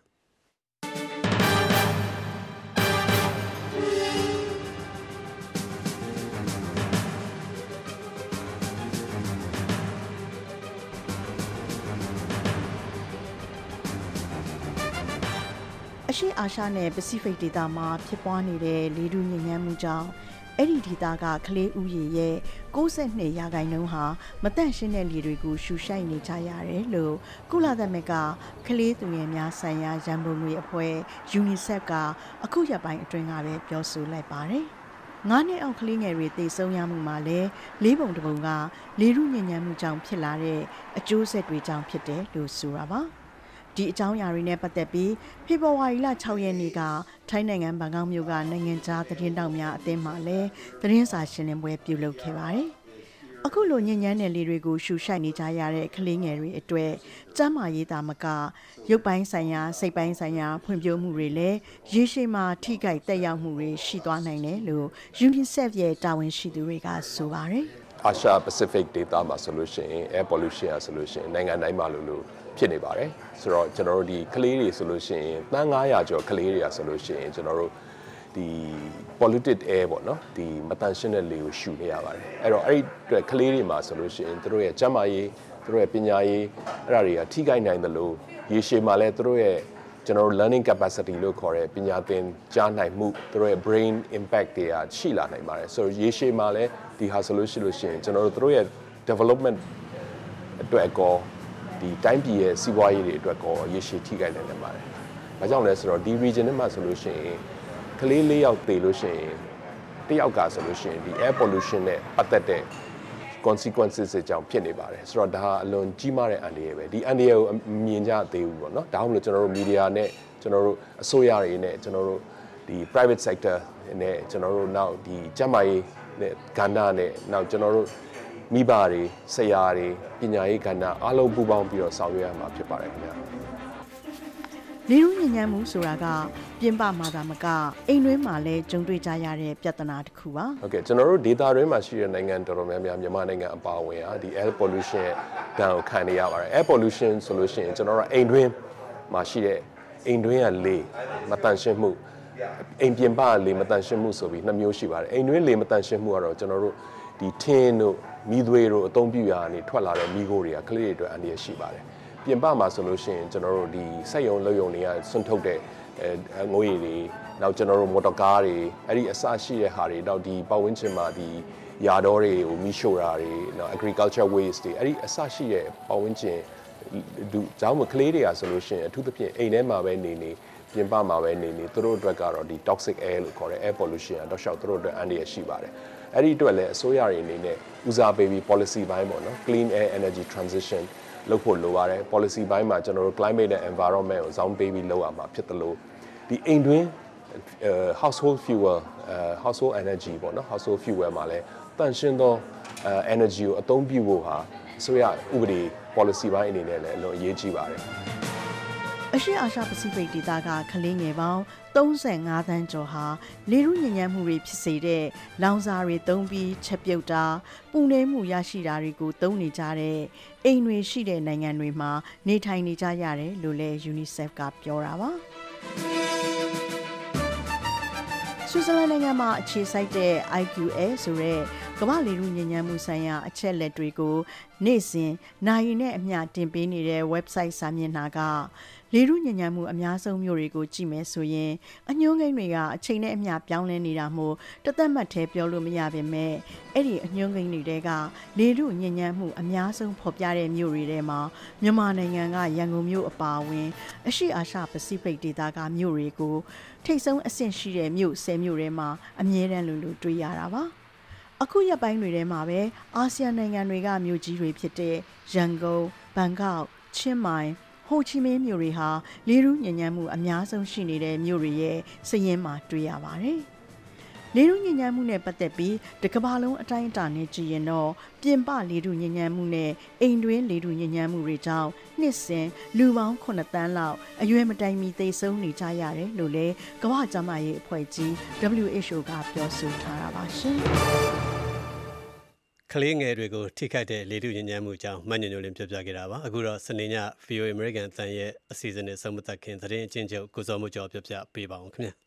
S13: အရှေ့အာရှနဲ့ပစိဖိတ်ဒေသမှာဖြစ်ပွားနေတဲ့လေထုညစ်ညမ်းမှုကြောင့်အဲ့ဒီဒေသကကလေးဥယျာဉ်ရဲ့၉၂ရာခိုင်နှုန်းဟာမတန့်ရှင်းတဲ့လေတွေကိုရှူရှိုက်နေကြရတယ်လို့ကုလသမဂ္ဂကလေးသူငယ်များဆိုင်ရာရန်ပုံငွေအဖွဲ့ UNICEF ကအခုရက်ပိုင်းအတွင်းကပဲပြောဆိုလိုက်ပါတယ်။ငါးနှစ်အောက်ကလေးငယ်တွေသေဆုံးရမှုမှာလည်းလေးပုံတစ်ပုံကလေထုညစ်ညမ်းမှုကြောင့်ဖြစ်လာတဲ့အကျိုးဆက်တွေကြောင့်ဖြစ်တယ်လို့ဆိုတာပါ။ဒီအကြောင်းအရာတွေနဲ့ပတ်သက်ပြီးဖေဖော်ဝါရီလ၆ရက်နေ့ကထိုင်းနိုင်ငံဘန်ကောက်မြို့ကနိုင်ငံခြားသတင်းတောက်များအသင်းမှလည်းသတင်းစာရှင်းလင်းပွဲပြုလုပ်ခဲ့ပါတယ်။အခုလိုညဉ့်ညမ်းတဲ့လေတွေကိုရှူရှိုက်နေကြရတဲ့ကလေးငယ်တွေအတွက်ကျန်းမာရေးတာမကရုပ်ပိုင်းဆိုင်ရာစိတ်ပိုင်းဆိုင်ရာဖွံ့ဖြိုးမှုတွေလည်းရေရှည်မှာထိခိုက်သက်ရောက်မှုတွေရှိသွားနိုင်တယ်လို့ UNICEF ရဲ့တာဝန်ရှိသူတွေကဆိုပါတယ်
S14: ။ Asia Pacific ဒေသမှာဆိုလို့ရှိရင် air pollution อ่ะဆိုလို့ရှိရင်နိုင်ငံတိုင်းမှာလို့လို့ဖြစ်နေပါတယ်ဆိုတော့ကျွန်တော်တို့ဒီကလေးတွေဆိုလို့ရှိရင်တန်း၅ရာကျော်ကလေးတွေကဆိုလို့ရှိရင်ကျွန်တော်တို့ဒီ polluted air ပေါ့နော်ဒီမတန်ရှင်းတဲ့လေကိုရှူနေရပါတယ်အဲ့တော့အဲ့ဒီအတွက်ကလေးတွေမှာဆိုလို့ရှိရင်သူတို့ရဲ့ကျန်းမာရေးသူတို့ရဲ့ပညာရေးအဲ့ဒါတွေကထိခိုက်နိုင်တယ်လို့ရေရှည်မှာလည်းသူတို့ရဲ့ကျွန်တော်တို့ learning capacity လို့ခေါ်တဲ့ပညာသင်ကြားနိုင်မှုသူတို့ရဲ့ brain impact တွေကရှိလာနိုင်ပါတယ်ဆိုတော့ရေရှည်မှာလည်းဒီဟာဆိုလို့ရှိလို့ရှိရင်ကျွန်တော်တို့သူတို့ရဲ့ development အတွက်ကောဒီတိုင်းပြည်ရဲ့စီးပွားရေးတွေအတွက်ကောရေရှည်ထိခိုက်နိုင်တယ်ပါတယ်။ဒါကြောင့်လဲဆိုတော့ဒီ region ထဲမှာဆိုလို့ရှိရင်ကလေးလေးယောက်သေလို့ရှိရင်တယောက်ကဆိုလို့ရှိရင်ဒီ air pollution နဲ့ပတ်သက်တဲ့ consequences တွေကြောင့်ဖြစ်နေပါတယ်။ဆိုတော့ဒါဟာအလွန်ကြီးမားတဲ့အန္တရာယ်ပဲ။ဒီအန္တရာယ်ကိုမြင်ကြသေးဘူးပေါ့နော်။ဒါမှမဟုတ်ကျွန်တော်တို့ media နဲ့ကျွန်တော်တို့အစိုးရတွေနဲ့ကျွန်တော်တို့ဒီ private sector နဲ့ကျွန်တော်တို့နောက်ဒီကျန်းမာရေးနဲ့ကဏ္ဍနဲ့နောက်ကျွန်တော်တို့မိဘတွေဆရာတွေပညာရေးကဏ္ဍအားလုံးပူးပေါင်းပြီးတော့ဆောင်ရွက်ရမှာဖြစ်ပါတယ်ခင်ဗျာ
S13: လေထုညဉ့်ညမ်းမှုဆိုတာကပြင်ပမှာသာမကအိမ်တွင်းမှာလည်းကြုံတွေ့ကြရတဲ့ပြဿနာတစ်ခုပါ
S14: ဟုတ်ကဲ့ကျွန်တော်တို့ဒေသတွင်းမှာရှိတဲ့နိုင်ငံတော်တော်များများမြန်မာနိုင်ငံအပါအဝင်ဟာဒီ air pollution ဒဏ်ကိုခံနေရပါတယ် air pollution ဆိုလို့ရှိရင်ကျွန်တော်တို့အိမ်တွင်းမှာရှိတဲ့အိမ်တွင်းကလေမတန့်ရှင်းမှုအိမ်ပြင်ပလေမတန့်ရှင်းမှုဆိုပြီးနှစ်မျိုးရှိပါတယ်အိမ်တွင်းလေမတန့်ရှင်းမှုကတော့ကျွန်တော်တို့ဒီထင်းတို့မီးသွေးတို့အသုံးပြုရာကနေထွက်လာတဲ့မီးခိုးတွေကကလေးတွေအတွက်အန္တရာယ်ရှိပါတယ်ပြင်ပမှာဆိုလို့ရှိရင်ကျွန်တော်တို့ဒီစက်ရုံလုပ်ရုံတွေကဆွန့်ထုတ်တဲ့အဲငွေတွေနောက်ကျွန်တော်တို့မော်တော်ကားတွေအဲ့ဒီအစရှိတဲ့ဟာတွေနောက်ဒီပတ်ဝန်းကျင်မှာဒီယာတော်တွေကိုမီးရှို့တာတွေနော် agriculture waste တွေအဲ့ဒီအစရှိတဲ့ပတ်ဝန်းကျင်လူကျောင်းမကလေးတွေကဆိုလို့ရှိရင်အထူးသဖြင့်အိမ်ထဲမှာပဲနေနေပြင်ပမှာပဲနေနေသူတို့အတွက်ကတော့ဒီ toxic air လို့ခေါ်တဲ့ air pollution အတော့ရှောက်သူတို့အတွက်အန္တရာယ်ရှိပါတယ်အဲ့ဒီအတွက်လည်းအစိုးရတွေအနေနဲ့ဦးစားပေးပြီး policy ဘိုင်းပေါ့နော် clean air energy transition လုပ်ဖို့လိုပါတယ် policy ဘိုင်းမှာကျွန်တော်တို့ climate နဲ့ environment ကိုဇောင်းပေးပြီးလုပ်ရမှာဖြစ်တယ်လို့ဒီအိမ်တွင်း household fuel household energy ပေါ့နော် household fuel မှာလည်းတန်ရှင်းသော energy ကိုအသုံးပြုဖို့ဟာအစိုးရဥပဒေ policy ဘိုင်းအနေနဲ့လည်းအလွန်အရေးကြီးပါတယ်
S13: အရှေ့အာရှပစိဖိတ်ဒေသကကလေးငယ်ပေါင်းသုံးဆယ်ငါးသန်းကျော်ဟာလေထုညစ်ညမ်းမှုတွေဖြစ်စေတဲ့လောင်စာတွေသုံးပြီးချက်ပြုတ်တာပူနွေးမှုရရှိတာတွေကိုသုံးနေကြတဲ့အိမ်တွေရှိတဲ့နိုင်ငံတွေမှာနေထိုင်နေကြရတယ်လို့လည်း UNICEF ကပြောတာပါဆွစ်ဇာလန်နိုင်ငံမှာအခြေစိုက်တဲ့ I Q A ဆိုတဲ့ကမ္ဘာလေထုညစ်ညမ်းမှုဆိုင်ရာအချက်လက်တွေကိုနေ့စဉ်နိုင်နဲ့အမျှတင်ပေးနေတဲ့ website စာမျက်နှာကလေထုညစ်ညမ်းမှုအများဆုံးမြို့တွေကိုကြည့်မယ်ဆိုရင်အညွှန်းကိန်းတွေကအချိန်နဲ့အမျှပြောင်းလဲနေတာမို့တသက်မှတ်ထဲပြောလို့မရပါနဲ့အဲ့ဒီအညွှန်းကိန်းတွေကလေထုညစ်ညမ်းမှုအများဆုံးဖော်ပြတဲ့မြို့တွေထဲမှာမြန်မာနိုင်ငံကရန်ကုန်မြို့အပါအဝင်အရှေ့အာရှပစိဖိတ်ဒေသကမြို့တွေကိုထိပ်ဆုံးအဆင့်ရှိတဲ့မြို့ဆယ်မြို့ထဲမှာအမြဲတမ်းလိုလိုတွေ့ရတာပါအခုရက်ပိုင်းတွေထဲမှာပဲအာဆီယံနိုင်ငံတွေကမြို့ကြီးတွေဖြစ်တဲ့ရန်ကုန်ဘန်ကောက်ချင်းမိုင်ဟိုချီမင်းမြို့တွေဟာလေထုညစ်ညမ်းမှုအများဆုံးရှိနေတဲ့မြို့တွေရဲ့စာရင်းမှာတွေ့ရပါတယ်။လေထုညစ်ညမ်းမှုနဲ့ပတ်သက်ပြီးတကမ္ဘာလုံးအတိုင်းအတာနဲ့ကြည့်ရင်တော့ပြင်ပလေထုညစ်ညမ်းမှုနဲ့အိမ်တွင်းလေထုညစ်ညမ်းမှုတွေကြောင့်နှစ်စဉ်လူပေါင်းခုနှစ်သန်းလောက်အရွယ်မတိုင်မီသေဆုံးနေကြရတယ်လို့လည်းကမ္ဘာ့ကျန်းမာရေးအဖွဲ့ကြီး W H O ကပြောဆိုထားတာပါရှင်။
S2: ကလေးငယ်တွေကိုထိခိုက်တဲ့လေထုညစ်ညမ်းမှုကြောင့်မညညိုလင်းပြပြခဲ့တာပါအခုတော့စနေည V O A American အသံရဲ့အစီအစဉ်နဲ့ဆုံးမသက်ခင်သတင်းအချင်းချုပ်ကိုစောမှုကျော်ပြပြပေးပါအောင်ခင်ဗျာ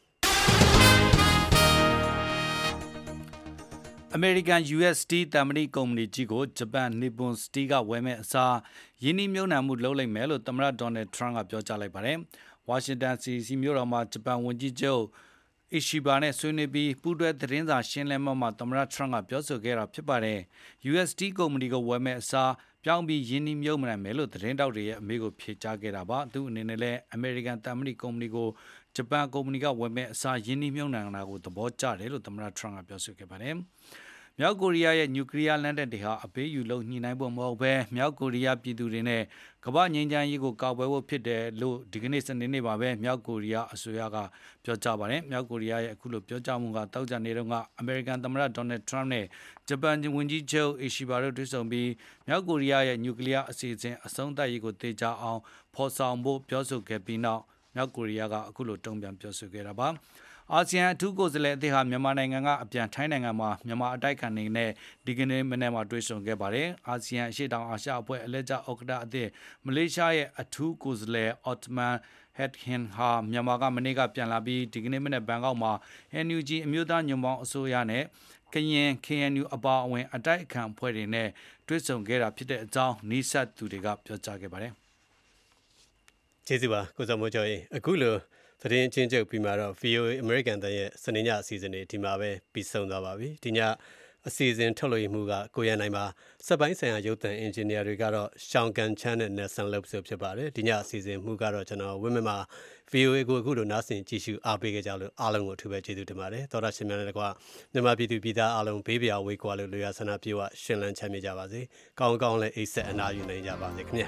S3: American U S Steel တမ္ပဏိကုမ္ပဏီကြီးကိုဂျပန် Nippon Steel ကဝယ်မဲ့အစားယင်းနှိမ့်မြုံနှံမှုလုပ်လိုက်မယ်လို့သမ္မတ Donald Trump ကပြောကြားလိုက်ပါတယ်။ Washington D C မြို့တော်မှာဂျပန်ဝန်ကြီးချုပ်အီရှီဘာနဲ့ဆွေးနွေးပြီးပူးတွဲသတင်းစာရှင်းလင်းပွဲမှာသမ္မတ Trump ကပြောဆိုခဲ့တာဖြစ်ပါတယ်။ U S Steel ကုမ္ပဏီကိုဝယ်မဲ့အစားပြောင်းပြီးယင်းနှိမ့်မြုံနှံမယ်လို့သတင်းတောက်တွေရဲ့အမေးကိုဖြေကြားခဲ့တာပါ။သူအနေနဲ့လည်း American တမ္ပဏိကုမ္ပဏီကိုဂျပန်ကုမ္ပဏီကဝယ်မဲ့အစားယင်းနှိမ့်မြုံနှံတာကိုသဘောကျတယ်လို့သမ္မတ Trump ကပြောဆိုခဲ့ပါတယ်။မြောက်ကိုရီးယားရဲ့နျူကလ িয়ার လက်နက်တွေဟာအပေးယူလို့ညှိနှိုင်းဖို့မဟုတ်ဘဲမြောက်ကိုရီးယားပြည်သူတွေနဲ့ကမ္ဘာငြိမ်းချမ်းရေးကိုကာကွယ်ဖို့ဖြစ်တယ်လို့ဒီကနေ့စနေနေ့မှာပဲမြောက်ကိုရီးယားအစိုးရကပြောကြားပါတယ်။မြောက်ကိုရီးယားရဲ့အခုလိုပြောကြားမှုကတောက်ကြနေတော့ကအမေရိကန်သမ္မတဒေါ်နယ်ထရန့်နဲ့ဂျပန်ဝန်ကြီးချုပ်အီရှီဘာတို့တွေ့ဆုံပြီးမြောက်ကိုရီးယားရဲ့နျူကလ িয়ার အစီအစဉ်အဆုံးသတ်ရေးကိုတေချာအောင်ဖော်ဆောင်ဖို့ပြောဆိုခဲ့ပြီးနောက်မြောက်ကိုရီးယားကအခုလိုတုံ့ပြန်ပြောဆိုခဲ့တာပါ။အာဆီယံအထူးကိုယ်စားလှယ်အသစ်ဟာမြန်မာနိုင်ငံကအပြန်ထိုင်းနိုင်ငံမှာမြန်မာအတိုက်ခံနေနဲ့ဒီကနေ့မနေ့မှာတွေ့ဆုံခဲ့ပါတယ်။အာဆီယံအရှေ့တောင်အာရှအဖွဲ့အလဲကျဥက္ကဋ္ဌအသစ်မလေးရှားရဲ့အထူးကိုယ်စားလှယ်အော့တမန်ဟက်ဟင်ဟာမြန်မာကမနေ့ကပြန်လာပြီးဒီကနေ့မနေ့ဘန်ကောက်မှာ N U G အမျိုးသားညွန့်ပေါင်းအစိုးရနဲ့ကရင် K N U အပါအဝင်အတိုက်အခံအဖွဲ့တွေနဲ့တွေ့ဆုံခဲ့တာဖြစ်တဲ့အကြောင်းနီးစပ်သူတွေကပြောကြားခဲ့ပါတယ်
S2: ။ကျေးဇူးပါကိုစောမိုးကျော်ရေအခုလိုသတင်းချင်းချုပ်ပြီးမှတော့ V O A American တန်ရဲ့စနေညအစီအစဉ်တွေဒီမှာပဲပြီးဆုံးသွားပါပြီဒီညအစီအစဉ်ထုတ်လွှင့်မှုကကိုရန်နိုင်ပါစက်ပိုင်းဆိုင်ရာရုပ်သံအင်ဂျင်နီယာတွေကတော့ရှောင်းကန်ချမ်းနဲ့ Nelson Lopes ဖြစ်ပါတယ်ဒီညအစီအစဉ်မှုကတော့ကျွန်တော်ဝင်းမမှာ V O A ကိုအခုလိုနားဆင်ကြည့်ရှုအားပေးခဲ့ကြလို့အားလုံးကိုအထူးပဲကျေးဇူးတင်ပါတယ်သောတာရှင်များနဲ့ကွာမြန်မာပြည်သူပြည်သားအားလုံးဘေးပြာဝေးကွာလို့လူရဆန္ဒပြေဝရှင်လန်းချမ်းမြေကြပါစေကောင်းကောင်းလည်းအိတ်ဆက်အနာယူနိုင်ကြပါစေခင်ဗျာ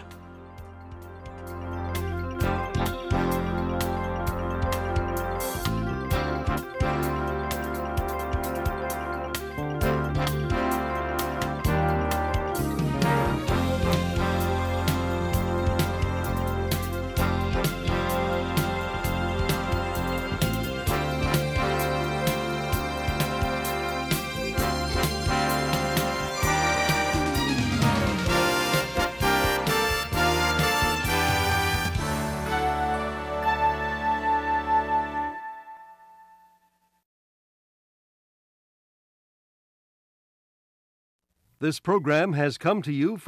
S15: This program has come to you from